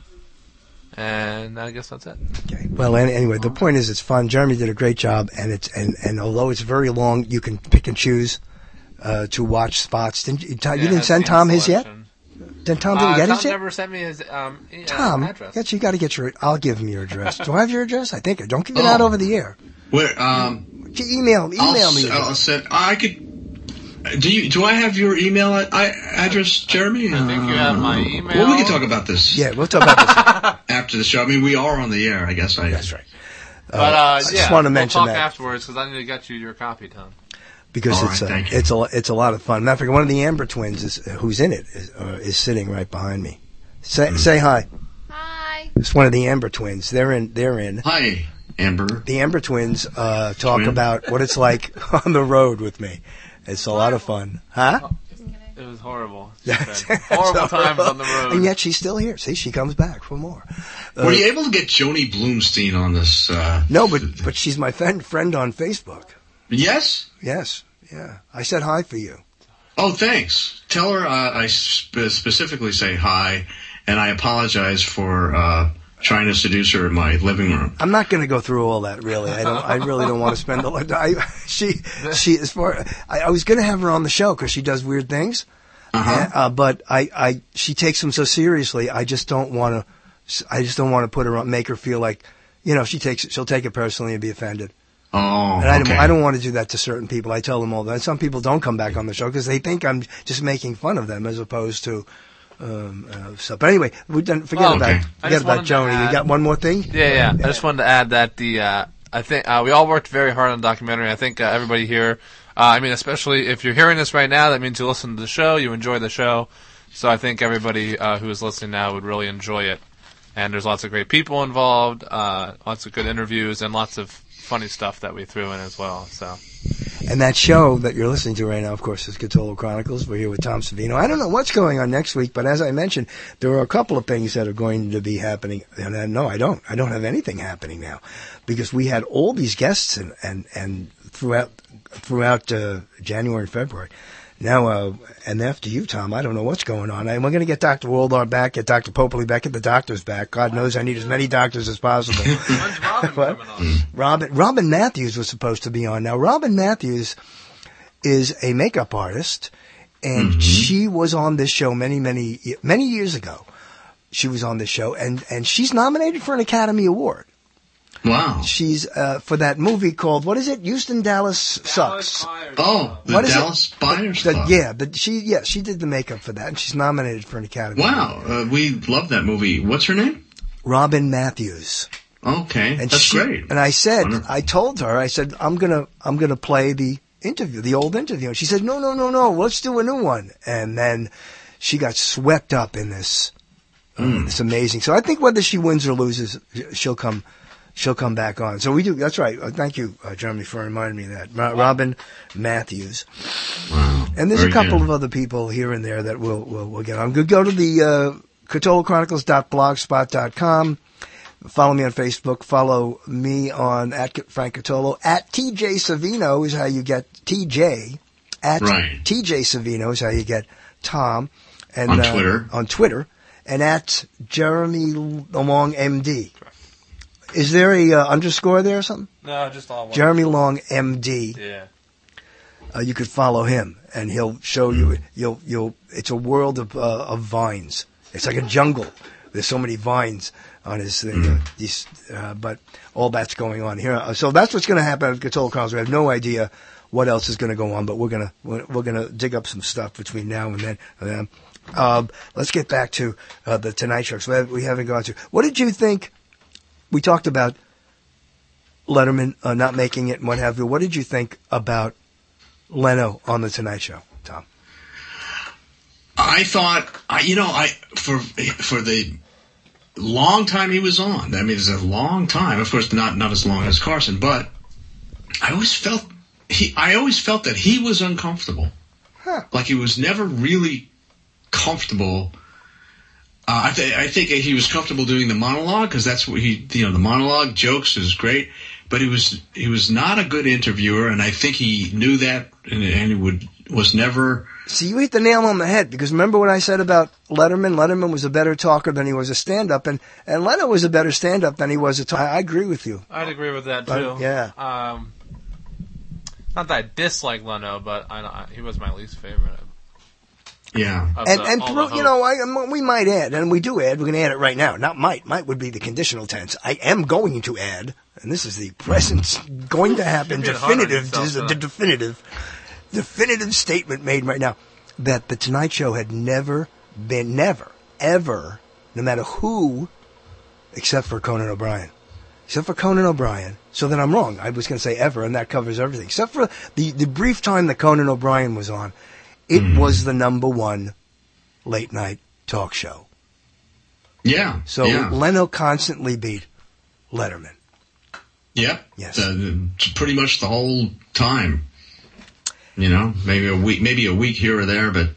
and I guess that's it. Okay. Well, anyway, the point is, it's fun. Jeremy did a great job, and although it's very long, you can pick and choose to watch spots. You didn't send Tom his yet? Then Tom didn't get his yet? Tom never sent me his Tom, address. Yes, you got to get I'll give him your address. Do I have your address? I think. Don't give it out over the air. Where? Email me. I'll send. I could. Do I have your email address, Jeremy? I think you have my email. Well, we can talk about this. Yeah, we'll talk about this after the show. I mean, we are on the air. I guess. That's right. But I just want to mention we'll talk that afterwards because I need to get you your copy, Tom. Because right, it's a lot of fun. Matter of fact, one of the Amber twins who's in it is sitting right behind me. Say hi. Hi. It's one of the Amber twins. They're in. Hi, Amber. The Amber twins talk about what it's like on the road with me. It's a lot of fun, huh? It was horrible. Horrible times on the road. And yet she's still here. See, she comes back for more. Were you able to get Joni Bloomstein on this? No, but she's my friend on Facebook. Yes? Yes. Yeah. I said hi for you. Oh, thanks. Tell her I specifically say hi, and I apologize for trying to seduce her in my living room. I'm not going to go through all that, really. I really don't want to spend a lot of time. I was going to have her on the show because she does weird things. But she takes them so seriously. I just don't want to put her on, make her feel like, she'll take it personally and be offended. Oh, and I don't want to do that to certain people. I tell them all that. Some people don't come back on the show because they think I'm just making fun of them as opposed to But anyway, forget about Joni. You got one more thing? Yeah. I just wanted to add that I think we all worked very hard on the documentary. I think everybody here, especially if you're hearing this right now, that means you listen to the show, you enjoy the show. So I think everybody who is listening now would really enjoy it. And there's lots of great people involved, lots of good interviews, and lots of funny stuff that we threw in as well. So. And that show that you're listening to right now, of course, is Cthulhu Chronicles. We're here with Tom Savino. I don't know what's going on next week, but as I mentioned, there are a couple of things that are going to be happening. And no, I don't. I don't have anything happening now because we had all these guests and throughout January and February. Now, and after you, Tom, I don't know what's going on. We're going to get Dr. Woldar back, get Dr. Popoli back, get the doctors back. God knows I need as many doctors as possible. When's Robin coming on? Robin Matthews was supposed to be on. Now, Robin Matthews is a makeup artist, and she was on this show many years ago. She was on this show, and she's nominated for an Academy Award. Wow. She's for that movie called, what is it? Houston, Dallas Sucks. Oh, the Dallas Buyers Club. She did the makeup for that, and she's nominated for an Academy Award. Wow, we love that movie. What's her name? Robin Matthews. Okay, and that's great. And I said, Wonderful. I told her, I said, I'm gonna play the interview, the old interview. And she said, no, let's do a new one. And then she got swept up in this. It's amazing. So I think whether she wins or loses, she'll come back on. So we do. That's right. Thank you, Jeremy, for reminding me of that. Robin Matthews. Wow. And there's a couple of other people here and there that we'll get on. Go to the CthulhuChronicles.blogspot.com. Follow me on Facebook. Follow me on @Frank Cthulhu. @TJ Savino is how you get TJ. @TJ Savino is how you get Tom. And on Twitter. On Twitter. And @Jeremy Long MD. Is there a underscore there or something? No, just all one. Jeremy Long MD. Yeah. You could follow him, and he'll show you. It's a world of vines. It's like a jungle There's so many vines on his thing. But all that's going on here. So that's what's going to happen at Cotola Chronicles. We have no idea what else is going to go on, but we're gonna dig up some stuff between now and then. Let's get back to the Tonight Show. So we haven't gone through. What did you think? We talked about Letterman not making it and what have you. What did you think about Leno on the Tonight Show, Tom? I thought, for the long time he was on, I mean, it's a long time. Of course, not as long as Carson, but I always felt that he was uncomfortable. Huh. Like he was never really comfortable. I think he was comfortable doing the monologue because that's what the monologue jokes is great, but he was not a good interviewer, and I think he knew that, and he was never. See, you hit the nail on the head, because remember what I said about Letterman? Letterman was a better talker than he was a stand-up, and Leno was a better stand-up than he was a talker. I agree with you. I'd agree with that, too. Yeah. Not that I dislike Leno, but he was my least favorite. Yeah. We might add, and we do add, we're going to add it right now. Not might. Might would be the conditional tense. I am going to add, and this is the present going to happen, definitive. This is the definitive statement made right now, that the Tonight Show had never, ever, no matter who, except for Conan O'Brien. Except for Conan O'Brien. So then I'm wrong. I was going to say ever, and that covers everything. Except for the brief time that Conan O'Brien was on, it was the number one late night talk show. Yeah. So Leno constantly beat Letterman. Yeah. Yes. Pretty much the whole time. Maybe a week here or there, but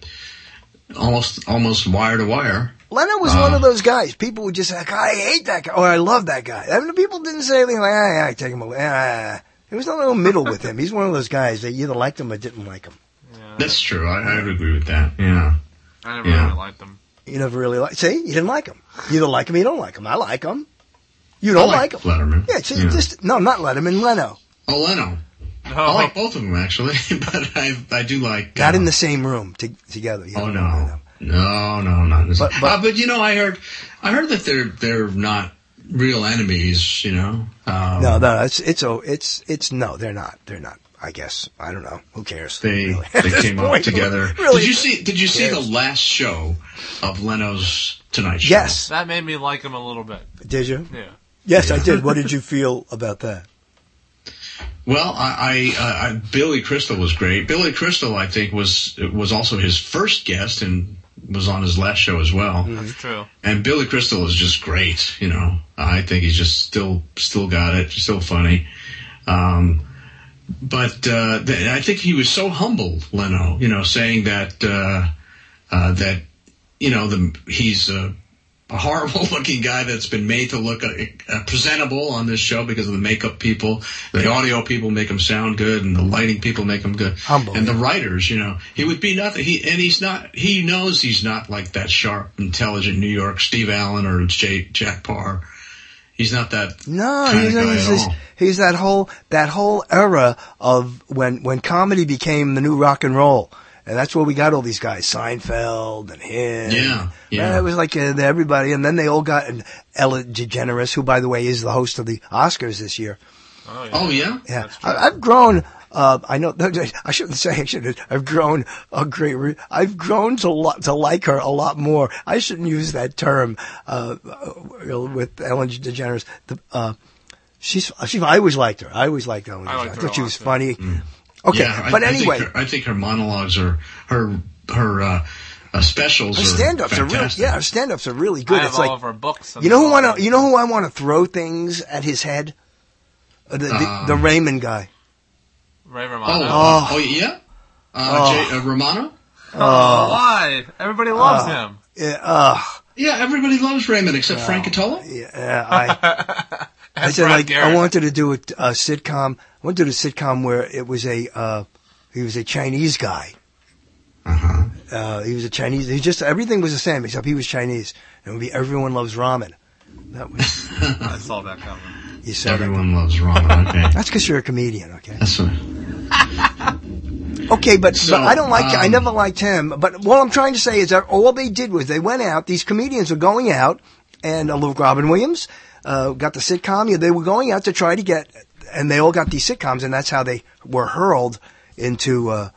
almost wire to wire. Leno was one of those guys. People would just say, I hate that guy, or I love that guy. I mean, people didn't say anything like, I take him away. There was no little middle with him. He's one of those guys that you either liked him or didn't like him. Yeah, that's true. I would agree with that. Yeah. I never really liked him. You never really liked. See, you didn't like him. You either like him or you don't like him. I like him. You don't like him. Letterman. Yeah. See, not Letterman. Leno. Oh, Leno. Oh. I like both of them actually, but I do like. Not in the same room together. Oh no, not. But I heard that they're not real enemies. No, it's no, they're not. They're not. I guess. I don't know. Who cares? They came up together. Really? Did you see the last show of Leno's Tonight Show? Yes. That made me like him a little bit. Did you? Yeah. Yes, I did. What did you feel about that? Well, I Billy Crystal was great. Billy Crystal, I think, was also his first guest and was on his last show as well. That's true. And Billy Crystal is just great. I think he's just still got it. Still funny. But I think he was so humble, Leno. Saying that he's a horrible-looking guy that's been made to look presentable on this show because of the makeup people, the audio people make him sound good, and the lighting people make him good. Humble. And the writers, he would be nothing. He's not. He knows he's not like that sharp, intelligent New York Steve Allen or Jack Parr. He's not that. No, kind of guy at all. He's that whole era of when comedy became the new rock and roll. And that's where we got all these guys, Seinfeld and him. Yeah. It was like everybody, and then they all got Ellen DeGeneres, who, by the way, is the host of the Oscars this year. Oh, yeah? Yeah. I've grown, I know, I shouldn't say, I've grown I've grown to like her a lot more. I shouldn't use that term, with Ellen DeGeneres. I always liked her. I always liked Ellen DeGeneres. I thought she was funny. Mm. Okay, yeah, but anyway, I think her monologues are her specials. Her stand-ups are really, her stand-ups are really good. I have it's all of her books. You know who I want to throw things at his head? The Raymond guy. Ray Romano. Oh yeah. Romano. Why? Everybody loves him. Yeah. Yeah, everybody loves Raymond except Frank Cotola. Yeah. I said I wanted to do a sitcom. I wanted to do a sitcom where it was he was a Chinese guy. He was a Chinese. Everything was the same except he was Chinese. It would be Everyone Loves Ramen. That was. I saw that coming. You saw Everyone Loves Ramen. Okay. That's because you're a comedian. Okay. That's what. Okay, but I don't like. I never liked him. But what I'm trying to say is that all they did was they went out. These comedians were going out and Robin Williams got the sitcom. They were going out to try to get, and they all got these sitcoms, and that's how they were hurled into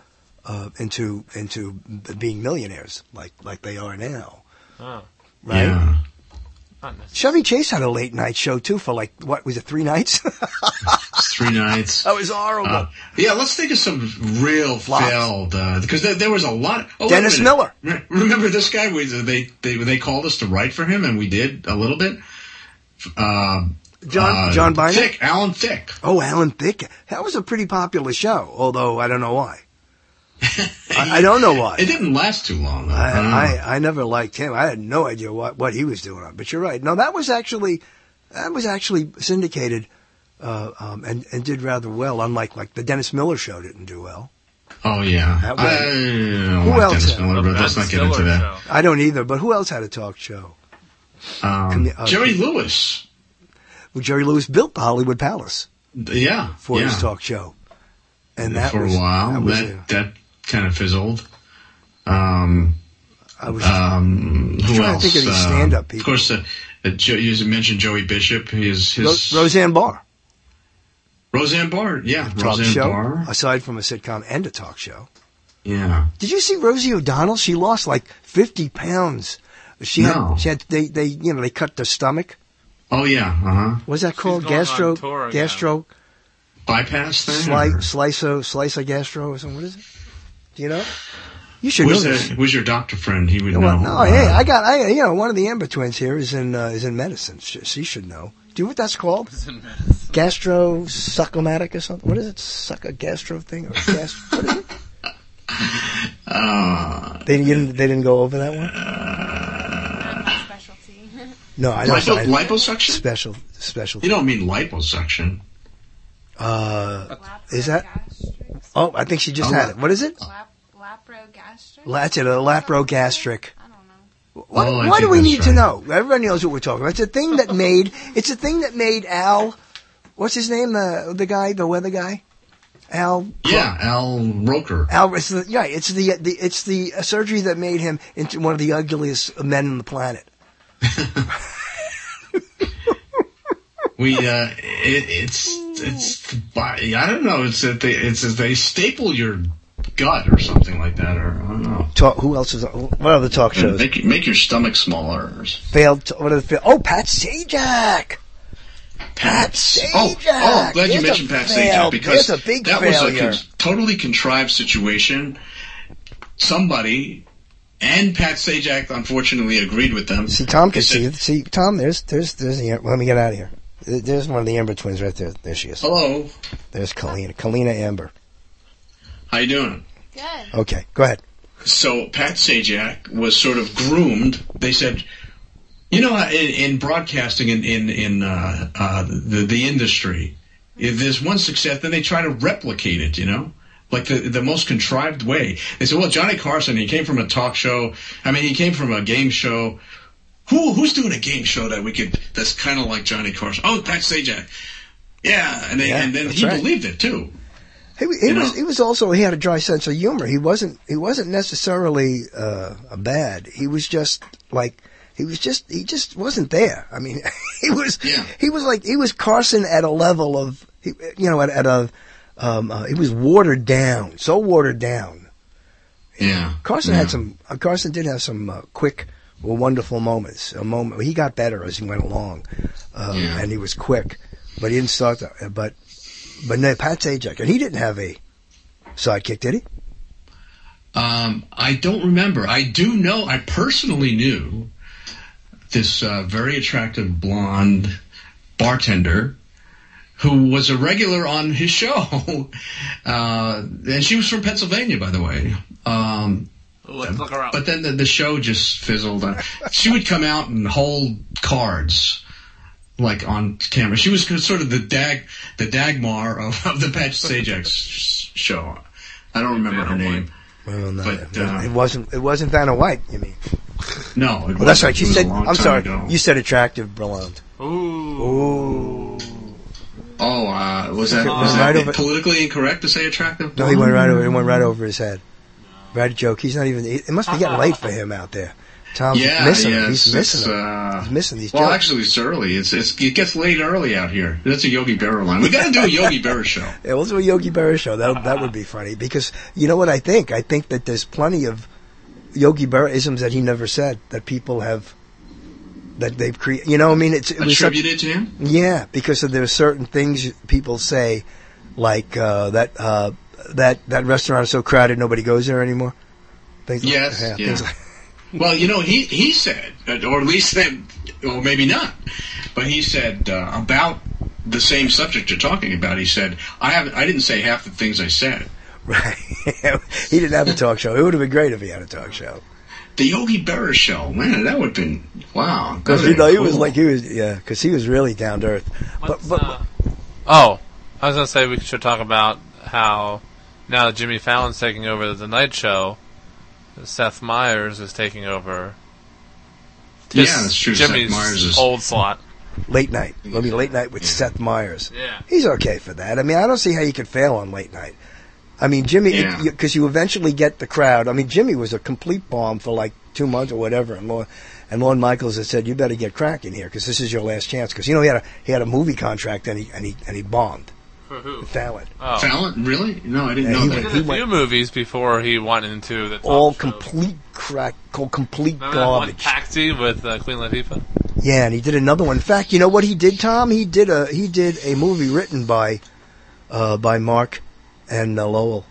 being millionaires, like they are now. Oh. Right? Yeah. Chevy Chase had a late night show too for what was it, 3 nights? 3 nights. That was horrible. Yeah, let's think of some real failed, because there was a lot. Oh, Dennis Miller. Remember this guy? They called us to write for him, and we did a little bit. John Byner? Alan Thicke. Oh, Alan Thicke. That was a pretty popular show, although I don't know why. I don't know why. It didn't last too long, though. I never liked him. I had no idea what he was doing. But you're right. No, that was actually syndicated and did rather well. Unlike the Dennis Miller show didn't do well. Oh yeah. Who else? Dennis Miller, but let's not get into that. I don't either. But who else had a talk show? Jerry Lewis. Well, Jerry Lewis built the Hollywood Palace. Yeah. For his talk show, and that for was, a while that kind of fizzled. Who else? Trying to think of these stand-up people. Of course, you mentioned Joey Bishop. His Roseanne Barr. Roseanne Barr, yeah. Talk Roseanne show, Barr. aside from a sitcom and a talk show. Yeah. Did you see Rosie O'Donnell? She lost 50 pounds. She had they cut their stomach. Oh yeah, What's that called? Gastro bypass thing. Slicer gastro or something. What is it? Do you know? You should know this. Who's your doctor friend? He would know. No, hey, one of the Amber twins here is in medicine. She should know. Do you know what that's called? Gastro-succomatic or something? What is it? Suck a gastro thing? Or what is it? They didn't go over that one? Specialty. No, I don't. Liposuction? Specialty. You don't mean liposuction. Is that? Oh, I think she just had it. What is it? Laprogastric? That's it, a laprogastric. I don't know. Why do we need to know? Everybody knows what we're talking about. It's a thing that made Al, what's his name? The guy, the weather guy? Al. Yeah, Al Roker. It's the surgery that made him into one of the ugliest men on the planet. I don't know. It's that they staple your gut or something like that, or I don't know. Who else is? What other talk shows? Make your stomach smaller. Failed. What are the failed? Oh, Pat Sajak. Pat Sajak. Oh, glad you mentioned Pat Sajak, because that was a totally contrived situation. Somebody and Pat Sajak unfortunately agreed with them. See, Tom can see. See, Tom. There's the. Let me get out of here. There's one of the Amber twins right there. There she is. Hello. There's Kalina Amber. How you doing? Good. Okay, go ahead. So Pat Sajak was sort of groomed. They said, in broadcasting in the industry, if there's one success, then they try to replicate it. Like the most contrived way. They said, well, Johnny Carson, he came from a talk show. I mean, he came from a game show. Who's doing a game show that's kind of like Johnny Carson? Oh, Pat Sajak. Yeah, and then he believed it too. He had a dry sense of humor. He wasn't necessarily bad. He just wasn't there. I mean, he was Carson at a level of, he was watered down, so watered down. Yeah. Carson did have some quick, wonderful moments. He got better as he went along, and he was quick, but he didn't start that. But no, Pat Sajak, and he didn't have a sidekick, did he? I don't remember. I do know. I personally knew this very attractive blonde bartender who was a regular on his show, and she was from Pennsylvania, by the way. Let's look her up. But then the show just fizzled. She would come out and hold cards, like on camera. She was sort of the Dagmar of the Pat Sajak show. I don't remember her name. Well, no, but it wasn't Vanna White. You mean? No. Well, that's right. You said. I'm sorry. Ago. You said attractive blonde. Ooh. Oh, was that politically incorrect to say attractive? No, he went right over his head. Right joke. He's not even. It must be getting late for him out there. Tom's missing them. He's missing them. He's missing these Well, jokes. actually, it's early. It gets late early out here. That's a Yogi Berra line. We got to do a Yogi Berra show. Yeah, we'll do a Yogi Berra show. That would be funny, because you know what I think? I think that there's plenty of Yogi Berra-isms that he never said that people have, that they've created. You know, I mean, it was attributed to him. Yeah, because there are certain things people say, like that restaurant is so crowded nobody goes there anymore. Things yes, like, yeah. Things like, well, you know, he said, or at least then, or maybe not, but he said about the same subject you're talking about. He said, I didn't say half the things I said. Right. He didn't have a talk show. It would have been great if he had a talk show. The Yogi Berra show, man, that would have been, wow. Because cool. because he was really down to earth. I was going to say we should talk about how now that Jimmy Fallon's taking over the Tonight Show, Seth Meyers is taking over. Yeah, that's true. Jimmy's Seth Meyers is old slot. Late night. It'll be late night with Seth Meyers. Yeah. He's okay for that. I mean, I don't see how you could fail on late night. I mean, Jimmy, because you eventually get the crowd. I mean, Jimmy was a complete bomb for like 2 months or whatever, and Lorne Michaels had said, "You better get cracking here because this is your last chance." Because you know he had a movie contract and he bombed. For who? Fallon. Oh. Fallon, really? No, I didn't know that. He did a few movies before he went into the top all show. complete crack, complete Remember garbage. that one Taxi with Queen Latifah? Yeah, and he did another one. In fact, you know what he did, Tom? He did a movie written by Mark and Lowell.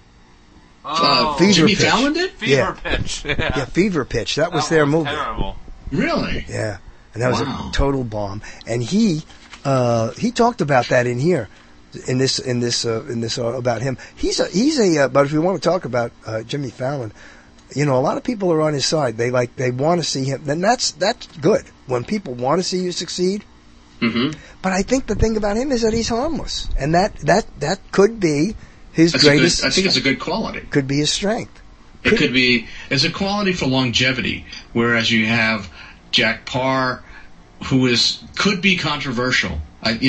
Oh, Jimmy Fallon did? Fever Pitch. Yeah, Fever Pitch. That was their movie. Terrible. Really? Yeah, and that was a total bomb. And he talked about that in here, in this about him. He's a. But if we want to talk about Jimmy Fallon, you know, a lot of people are on his side. They want to see him, and that's good when people want to see you succeed. Mm-hmm. But I think the thing about him is that he's harmless, and that could be his greatest. I think it's a good quality. Could be his strength. It's a quality for longevity. Whereas you have Jack Parr, who could be controversial. That's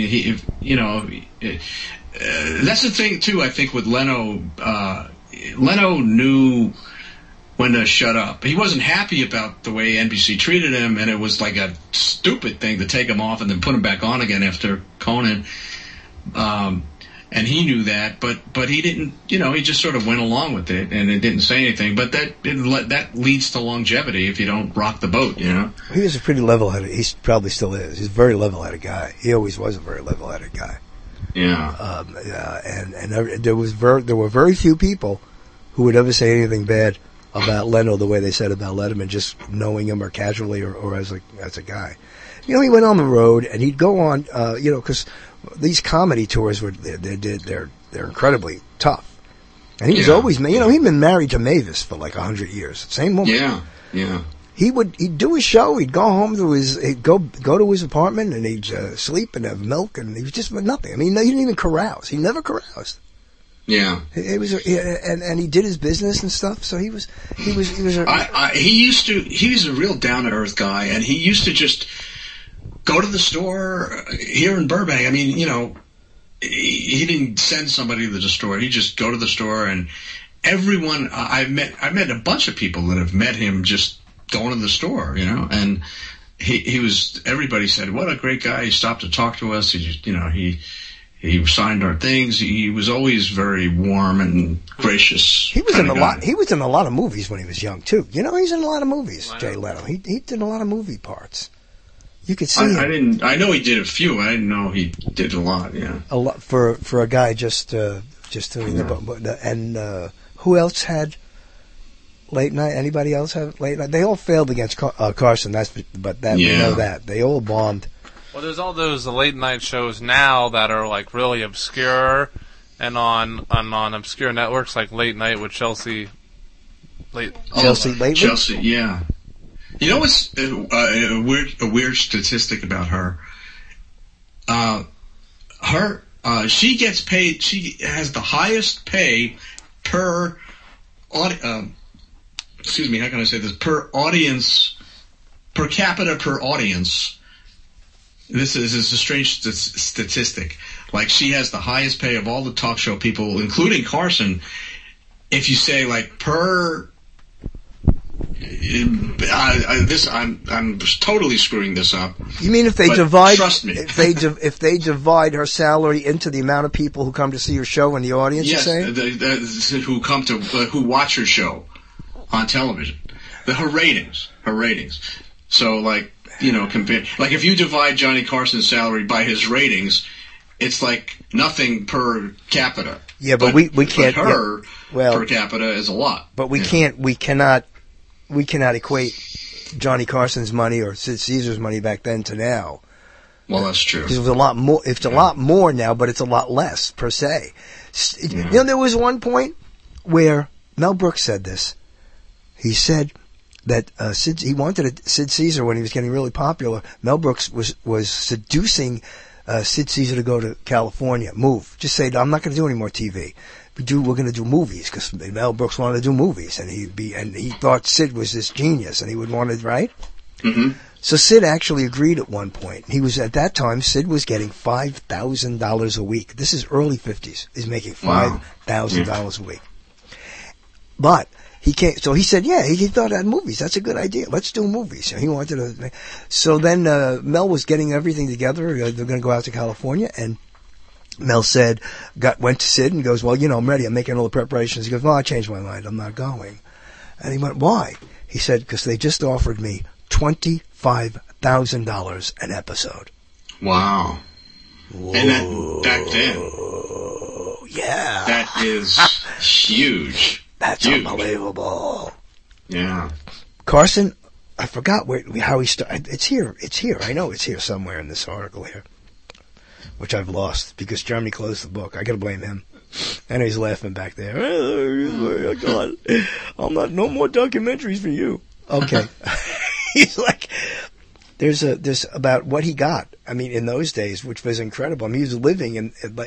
the thing too. I think with Leno, Leno knew when to shut up. He wasn't happy about the way NBC treated him, and it was like a stupid thing to take him off and then put him back on again after Conan. And he knew that, but he didn't. You know, he just sort of went along with it, and it didn't say anything. But that leads to longevity if you don't rock the boat. You know, he was a pretty level-headed. He probably still is. He's a very level-headed guy. He always was a very level-headed guy. Yeah. And there were very few people who would ever say anything bad about Leno the way they said about Letterman, just knowing him or casually or as a guy. You know, he went on the road and he'd go on. Because these comedy tours they're incredibly tough. And he was always, he'd been married to Mavis for like 100 years. Same woman. Yeah. He'd do his show. He'd go home he'd go to his apartment and he'd sleep and have milk, and he was just nothing. I mean, he didn't even carouse. He never caroused. Yeah. It was, and he did his business and stuff. So he was. He was a real down to earth guy, and he used to just go to the store here in Burbank. I mean, he didn't send somebody to the store. He'd just go to the store, and everyone I met a bunch of people that have met him just going to the store, and he was. Everybody said, "What a great guy! He stopped to talk to us. He signed our things. He was always very warm and gracious." He was in a lot. He was in a lot of movies when he was young too. He's in a lot of movies. Jay Leno. He did a lot of movie parts. You could see him. I know he did a few. I didn't know he did a lot. Yeah, a lot for a guy just doing the. And who else had late night? Anybody else have late night? They all failed against Carson. We know that they all bombed. Well, there's all those late night shows now that are like really obscure, and on obscure networks like Late Night with Chelsea. Chelsea lately? Chelsea, yeah. You know what's a weird statistic about her? She gets paid. She has the highest pay per. Excuse me. How can I say this? Per capita per audience. This is a strange statistic. Like, she has the highest pay of all the talk show people, including Carson. If you say, like, per I'm totally screwing this up. You mean if they divide? Trust me. If they divide her salary into the amount of people who come to see your show in the audience? Yes, you're saying? who come to who watch her show on television. Her ratings. So compare if you divide Johnny Carson's salary by his ratings, it's like nothing per capita. Yeah, but we can't. But her well, per capita is a lot. But we cannot equate Johnny Carson's money or Sid Caesar's money back then to now. Well, that's true. Because it was a lot more. It's a lot more now, but it's a lot less per se. There was one point where Mel Brooks said this. He said that he wanted Sid Caesar when he was getting really popular. Mel Brooks was seducing Sid Caesar to go to California, move. Just say, I'm not going to do any more TV. We're going to do movies, because Mel Brooks wanted to do movies, and he thought Sid was this genius, and he would want it, right? Mm-hmm. So Sid actually agreed at one point. At that time, Sid was getting $5,000 a week. This is early 50s. He's making $5,000 a week. But he can't. So he said, yeah, he thought that movies. That's a good idea. Let's do movies. He wanted to. So then Mel was getting everything together. They're going to go out to California, and Mel went to Sid and goes, well, I'm ready. I'm making all the preparations. He goes, well, I changed my mind. I'm not going. And he went, why? He said, because they just offered me $25,000 an episode. Wow. Whoa. And that back then. Yeah. That is huge. That's huge. Unbelievable. Yeah. Carson, I forgot how he started. It's here. I know it's here somewhere in this article here, which I've lost because Germany closed the book. I got to blame him. And he's laughing back there. Oh, God, no more documentaries for you. Okay. He's like, there's about what he got. I mean, in those days, which was incredible. I mean, he was living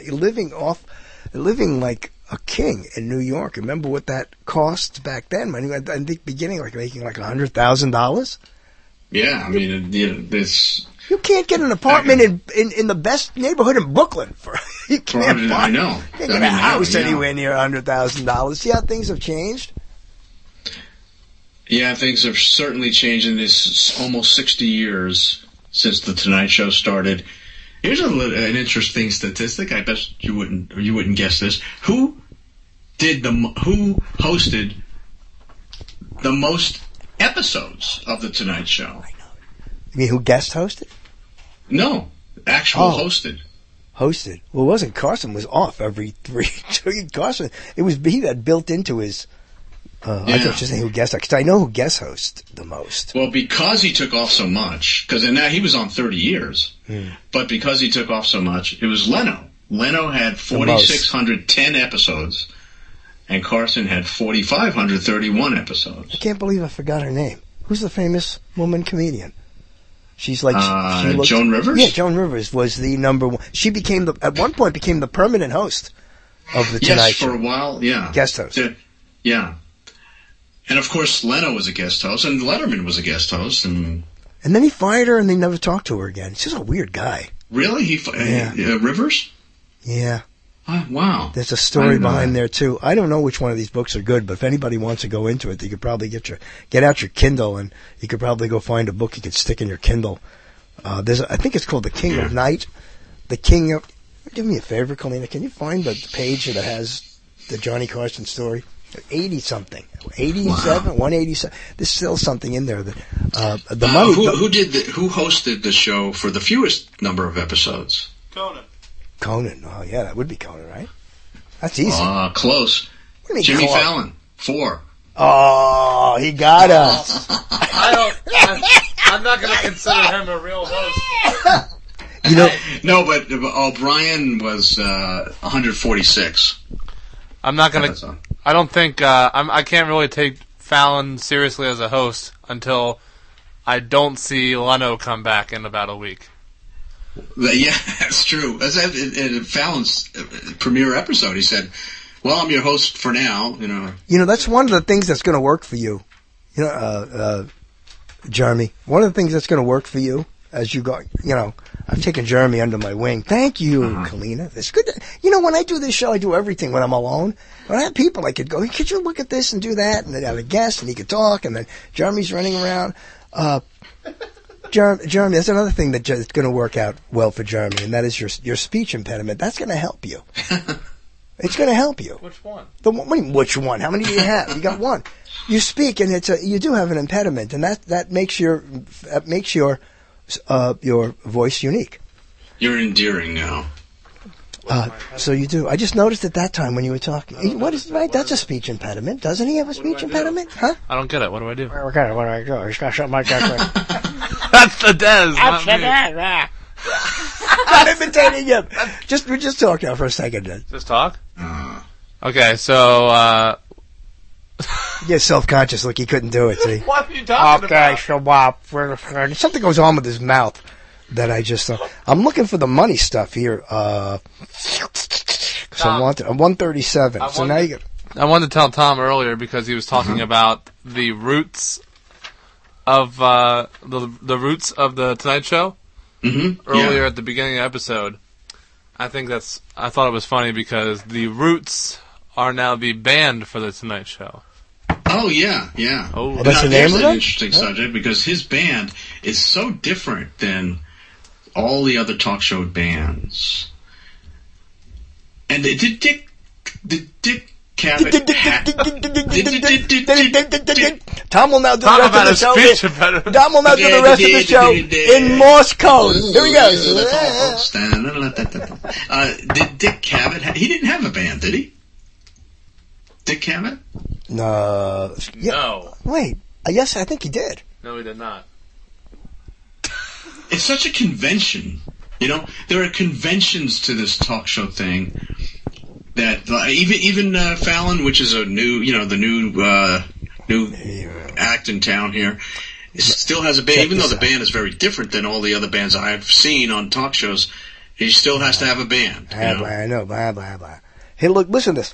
like a king in New York. Remember what that cost back then? I think beginning making like $100,000. Yeah, I mean, it's. You can't get an apartment in the best neighborhood in Brooklyn you can't I know. You can't get a house anywhere near $100,000. See how things have changed? Yeah, things have certainly changed in this almost 60 years since the Tonight Show started. Here's an interesting statistic. I bet you wouldn't guess this. Who hosted the most episodes of the Tonight Show? You mean who guest hosted? No, hosted. Hosted. Well, it wasn't. Carson was off every 3. Carson, it was he that built into his. I thought you saying who guest, because I know who guest hosts the most. Well, because he took off so much, because in that he was on 30 years, but because he took off so much, it was Leno. Leno had 4,610 episodes, and Carson had 4,531 episodes. I can't believe I forgot her name. Who's the famous woman comedian? She's like Joan Rivers. Yeah, Joan Rivers was the number one. She at one point became the permanent host of the Tonight Show. Yes, for a while. Yeah, guest host. Yeah. And, of course, Leno was a guest host, and Letterman was a guest host. And then he fired her, and they never talked to her again. He's just a weird guy. Really? Rivers? Yeah. Wow. There's a story behind there, too. I don't know which one of these books are good, but if anybody wants to go into it, you could probably get out your Kindle, and you could probably go find a book you could stick in your Kindle. I think it's called The King of Night. The King of... Do me a favor, Colina. Can you find the page that has the Johnny Carson story? 80-something. 87, 187. There's still something in there that the money. Who hosted the show for the fewest number of episodes? Conan. Oh yeah, that would be Conan, right? That's easy. Close. Jimmy Fallon. 4. Oh, he got us. I'm not going to consider him a real host. No, but O'Brien was 146. I'm not going to. I don't think I can't really take Fallon seriously as a host until I don't see Leno come back in about a week. Yeah, that's true. In Fallon's premiere episode, he said, "Well, I'm your host for now." That's one of the things that's going to work for you. Jeremy. One of the things that's going to work for you as you go. I've taken Jeremy under my wing. Thank you, Kalina. It's good. When I do this show, I do everything when I'm alone. When I have people, I could go, hey, could you look at this and do that? And then I have a guest, and he could talk, and then Jeremy's running around. Jeremy, that's another thing that's going to work out well for Jeremy, and that is your speech impediment. That's going to help you. It's going to help you. Which one? Which one? How many do you have? You got one. You speak, and you do have an impediment, and that makes your voice unique. You're endearing now. So you do. I just noticed at that time when you were talking. What is right? That's a speech impediment. Doesn't he have a speech impediment? Huh? I don't get it. What do I do? Okay, what do I do? He's got something like that. That's the Dez. That's the Dez. I'm imitating him. We just talk now for a second, Dez. Just talk. Okay, so. You're self-conscious. Look, he couldn't do it. See? What are you talking about? So something goes on with his mouth that I just. I'm looking for the money stuff here. Because I want 137. So now you get. I wanted to tell Tom earlier because he was talking about the roots of the roots of the Tonight Show earlier at the beginning of the episode. I thought it was funny because the Roots are now the band for the Tonight Show. Oh yeah. Oh, that's the name of it. An interesting subject because his band is so different than all the other talk show bands. And did Dick Cavett Tom will now do the rest of the show. Tom will now do the rest of the show in Morse code. Here we go. Did Dick Cavett? He didn't have a band, did he? Dick Cavett? No. Yeah. No. Wait. Yes, I think he did. No, he did not. It's such a convention. There are conventions to this talk show thing that even Fallon, which is a new, the new act in town here, still has a band. Even though the band is very different than all the other bands I've seen on talk shows, he still has to have a band. I know. Blah, blah, blah. Hey, look, listen to this.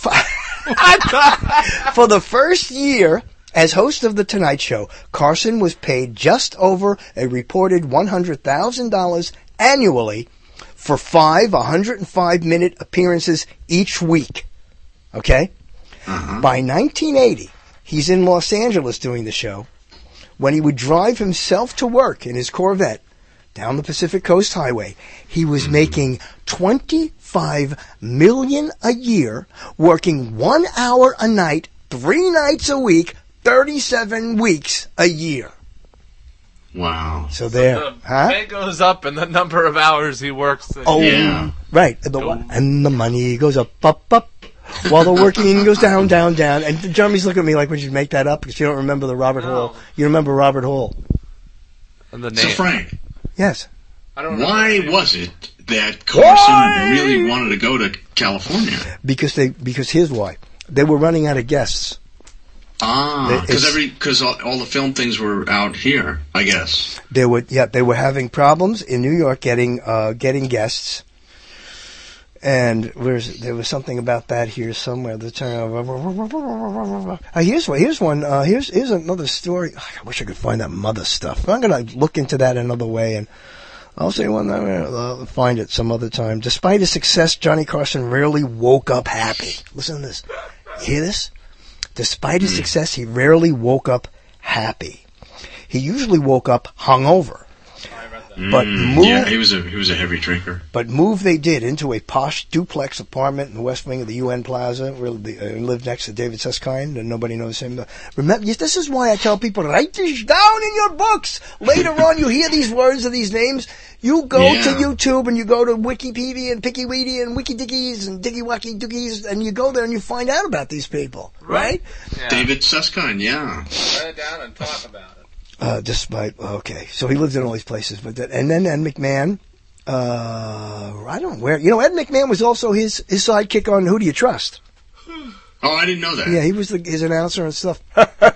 For the first year as host of The Tonight Show, Carson was paid just over a reported $100,000 annually for 5 105-minute appearances each week. Okay? By 1980, he's in Los Angeles doing the show. When he would drive himself to work in his Corvette down the Pacific Coast Highway, he was making $25 million a year, working 1 hour a night, 3 nights a week, 37 weeks a year. Wow. So there. The pay goes up and the number of hours he works. Right. And the money goes up. While the working goes down, down, down. And Jeremy's looking at me like, would you make that up? Because you don't remember the Robert Hall. You remember Robert Hall. And the name. So, Frank. Yes. Why was it that Carson really wanted to go to California? Because here's why. They were running out of guests. Because all the film things were out here, I guess. They were having problems in New York getting guests. And there was something about that here somewhere. Here's one. Here's another story. I wish I could find that mother stuff. I'm going to look into that another way, and I'll say one. I'll find it some other time. Despite his success, Johnny Carson rarely woke up happy. Listen to this. You hear this? Despite his success, he rarely woke up happy. He usually woke up hungover. But he was a heavy drinker. But move they did into a posh duplex apartment in the west wing of the UN Plaza, where they lived next to David Susskind, and nobody knows him. Remember, this is why I tell people, write this down in your books. Later on, you hear these words of these names, you go to YouTube and you go to Wikipedia and Picky Weedy and Wiki Dickies and Diggy Wacky Dookies, and you go there and you find out about these people, right? Yeah. David Susskind, Write it down and talk about it. So he lived in all these places, and then Ed McMahon, I don't know where, Ed McMahon was also his sidekick on Who Do You Trust? Oh, I didn't know that. Yeah, he was his announcer and stuff.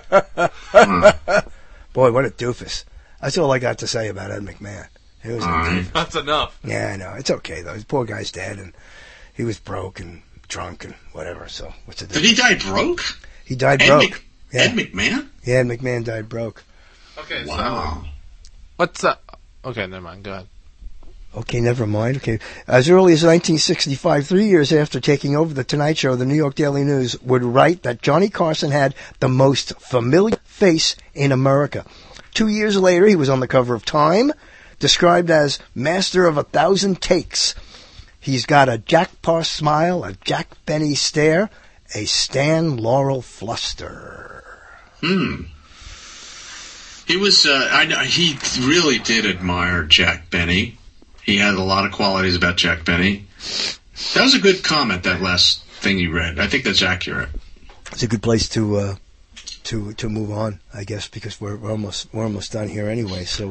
Boy, what a doofus. That's all I got to say about Ed McMahon. He was a doofus. That's enough. Yeah, I know. It's okay, though. His poor guy's dead, and he was broke and drunk and whatever, so what's the difference? Did he die broke? He died broke. Ed McMahon? Yeah, Ed McMahon died broke. Okay, wow. So what's up? Okay, never mind. Go ahead. Okay, never mind. Okay. As early as 1965, 3 years after taking over The Tonight Show, the New York Daily News would write that Johnny Carson had the most familiar face in America. 2 years later, he was on the cover of Time, described as master of 1,000 takes. He's got a Jack Parr smile, a Jack Benny stare, a Stan Laurel fluster. He was, he really did admire Jack Benny. He had a lot of qualities about Jack Benny. That was a good comment, that last thing you read. I think that's accurate. It's a good place to move on, I guess, because we're almost done here anyway. So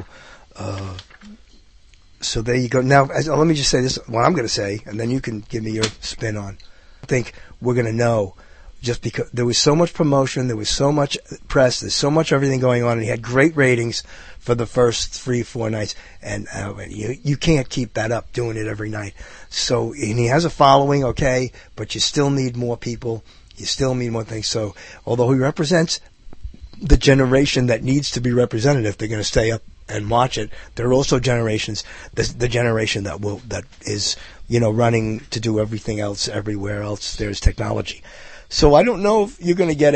there you go. Now, let me just say this, what I'm going to say, and then you can give me your spin on. I think we're going to know, just because there was so much promotion, there was so much press, there's so much everything going on, and he had great ratings for the first 3-4 nights, and you can't keep that up, doing it every night. So, and he has a following, okay, but you still need more people, you still need more things. So, although he represents the generation that needs to be represented if they're going to stay up and watch it, there are also generations, the generation that is, running to do everything else everywhere else there's technology. So I don't know if you're going to get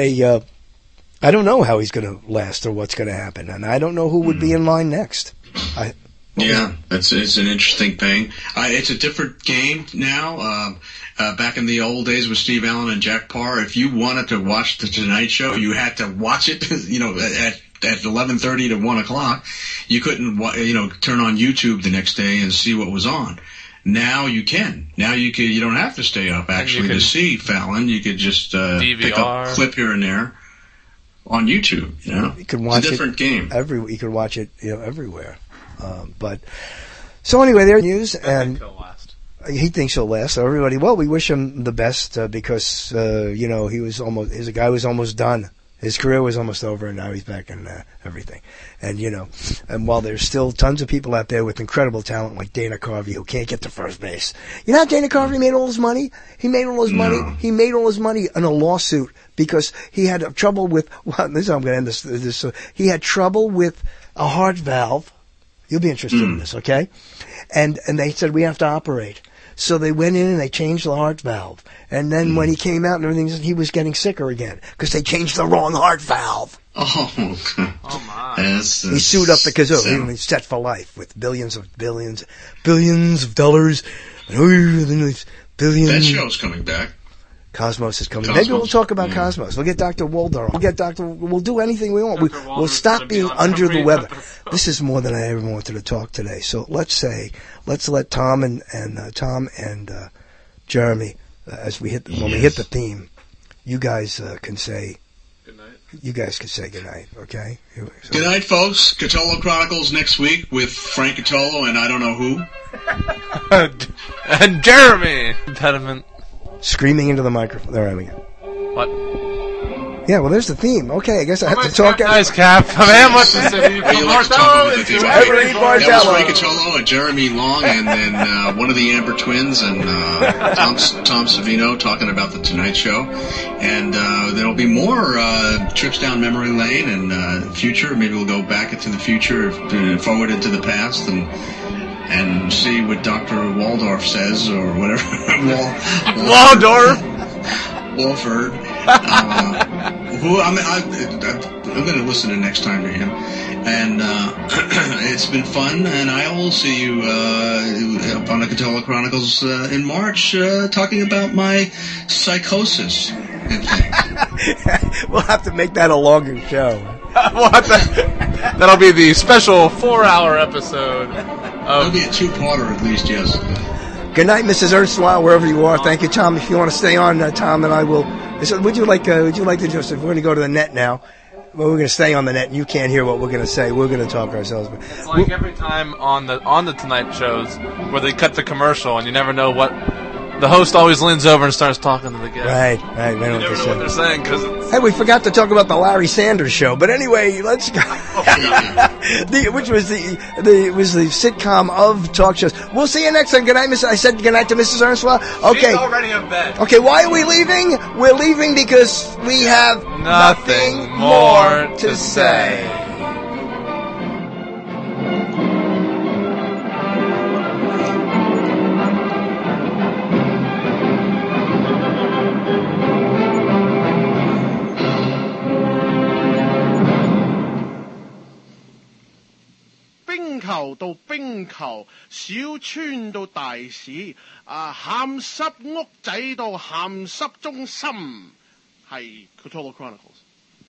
I don't know how he's going to last or what's going to happen, and I don't know who would be in line next. Yeah, it's an interesting thing. It's a different game now. Back in the old days with Steve Allen and Jack Parr, if you wanted to watch The Tonight Show, you had to watch it, at 11:30 to 1 o'clock. You couldn't, turn on YouTube the next day and see what was on. Now you can. Now you don't have to stay up actually to see Fallon. You could just pick up a clip here and there on YouTube. You could watch it's a different game. You could watch it everywhere. But so anyway, there's news, and he thinks he'll last. So everybody, well, we wish him the best because his guy was almost done. His career was almost over, and now he's back in everything. And, and while there's still tons of people out there with incredible talent like Dana Carvey who can't get to first base. You know how Dana Carvey made all his money? He made all his money. He made all his money in a lawsuit because he had trouble with, this is how I'm going to end this. So he had trouble with a heart valve. You'll be interested in this, okay? And they said, we have to operate. So they went in and they changed the heart valve. And then when he came out and everything, he was getting sicker again because they changed the wrong heart valve. Oh my. He sued up the kazoo. He was set for life with billions of dollars. Billions. That show's coming back. Cosmos is coming. Maybe we'll talk about Cosmos. We'll get Dr. Waldorf. We'll do anything we want. We'll stop being under the weather. This is more than I ever wanted to talk today. So let's let Tom and Jeremy, when we hit the theme, you guys can say good night. You guys can say good night, okay? So, good night, folks. Catolo Chronicles next week with Frank Catolo and I don't know who. And Jeremy Impediment. Screaming into the microphone. There we go. What? Yeah, well, there's the theme. Okay, I guess I have to talk. Nice, Cap. Man, what's the city? That was Frank Catolo and Jeremy Long, and then one of the Amber Twins and Tom Savino talking about The Tonight Show. And there'll be more trips down memory lane and future. Maybe we'll go back into the future, forward into the past, and see what Dr. Waldorf says, or whatever. Waldorf? Wolford. I'm going to listen to next time to him. And it's been fun, and I will see you on the Catolo Chronicles in March, talking about my psychosis and things. We'll have to make that a longer show. That'll be the special 4-hour episode. It'll be a 2-parter at least, yes. Good night, Mrs. Erstwhile, wherever you are. Thank you, Tom. If you want to stay on, Tom, then I will. Would you like to just? If we're going to go to the net now, well, we're going to stay on the net, and you can't hear what we're going to say. We're going to talk ourselves. It's like every time on the Tonight shows where they cut the commercial, and you never know what. The host always leans over and starts talking to the guest. Right. You never know what they're saying because. Hey, we forgot to talk about the Larry Sanders Show, but anyway, let's go. Which was the sitcom of talk shows. We'll see you next time. Good night, Miss. I said good night to Mrs. Ernstwell. Okay. She's already in bed. Okay, why are we leaving? We're leaving because we have nothing more to say. 球到冰球，小村到大市，鹹濕屋仔到鹹濕中心，係 Cthulhu Chronicles。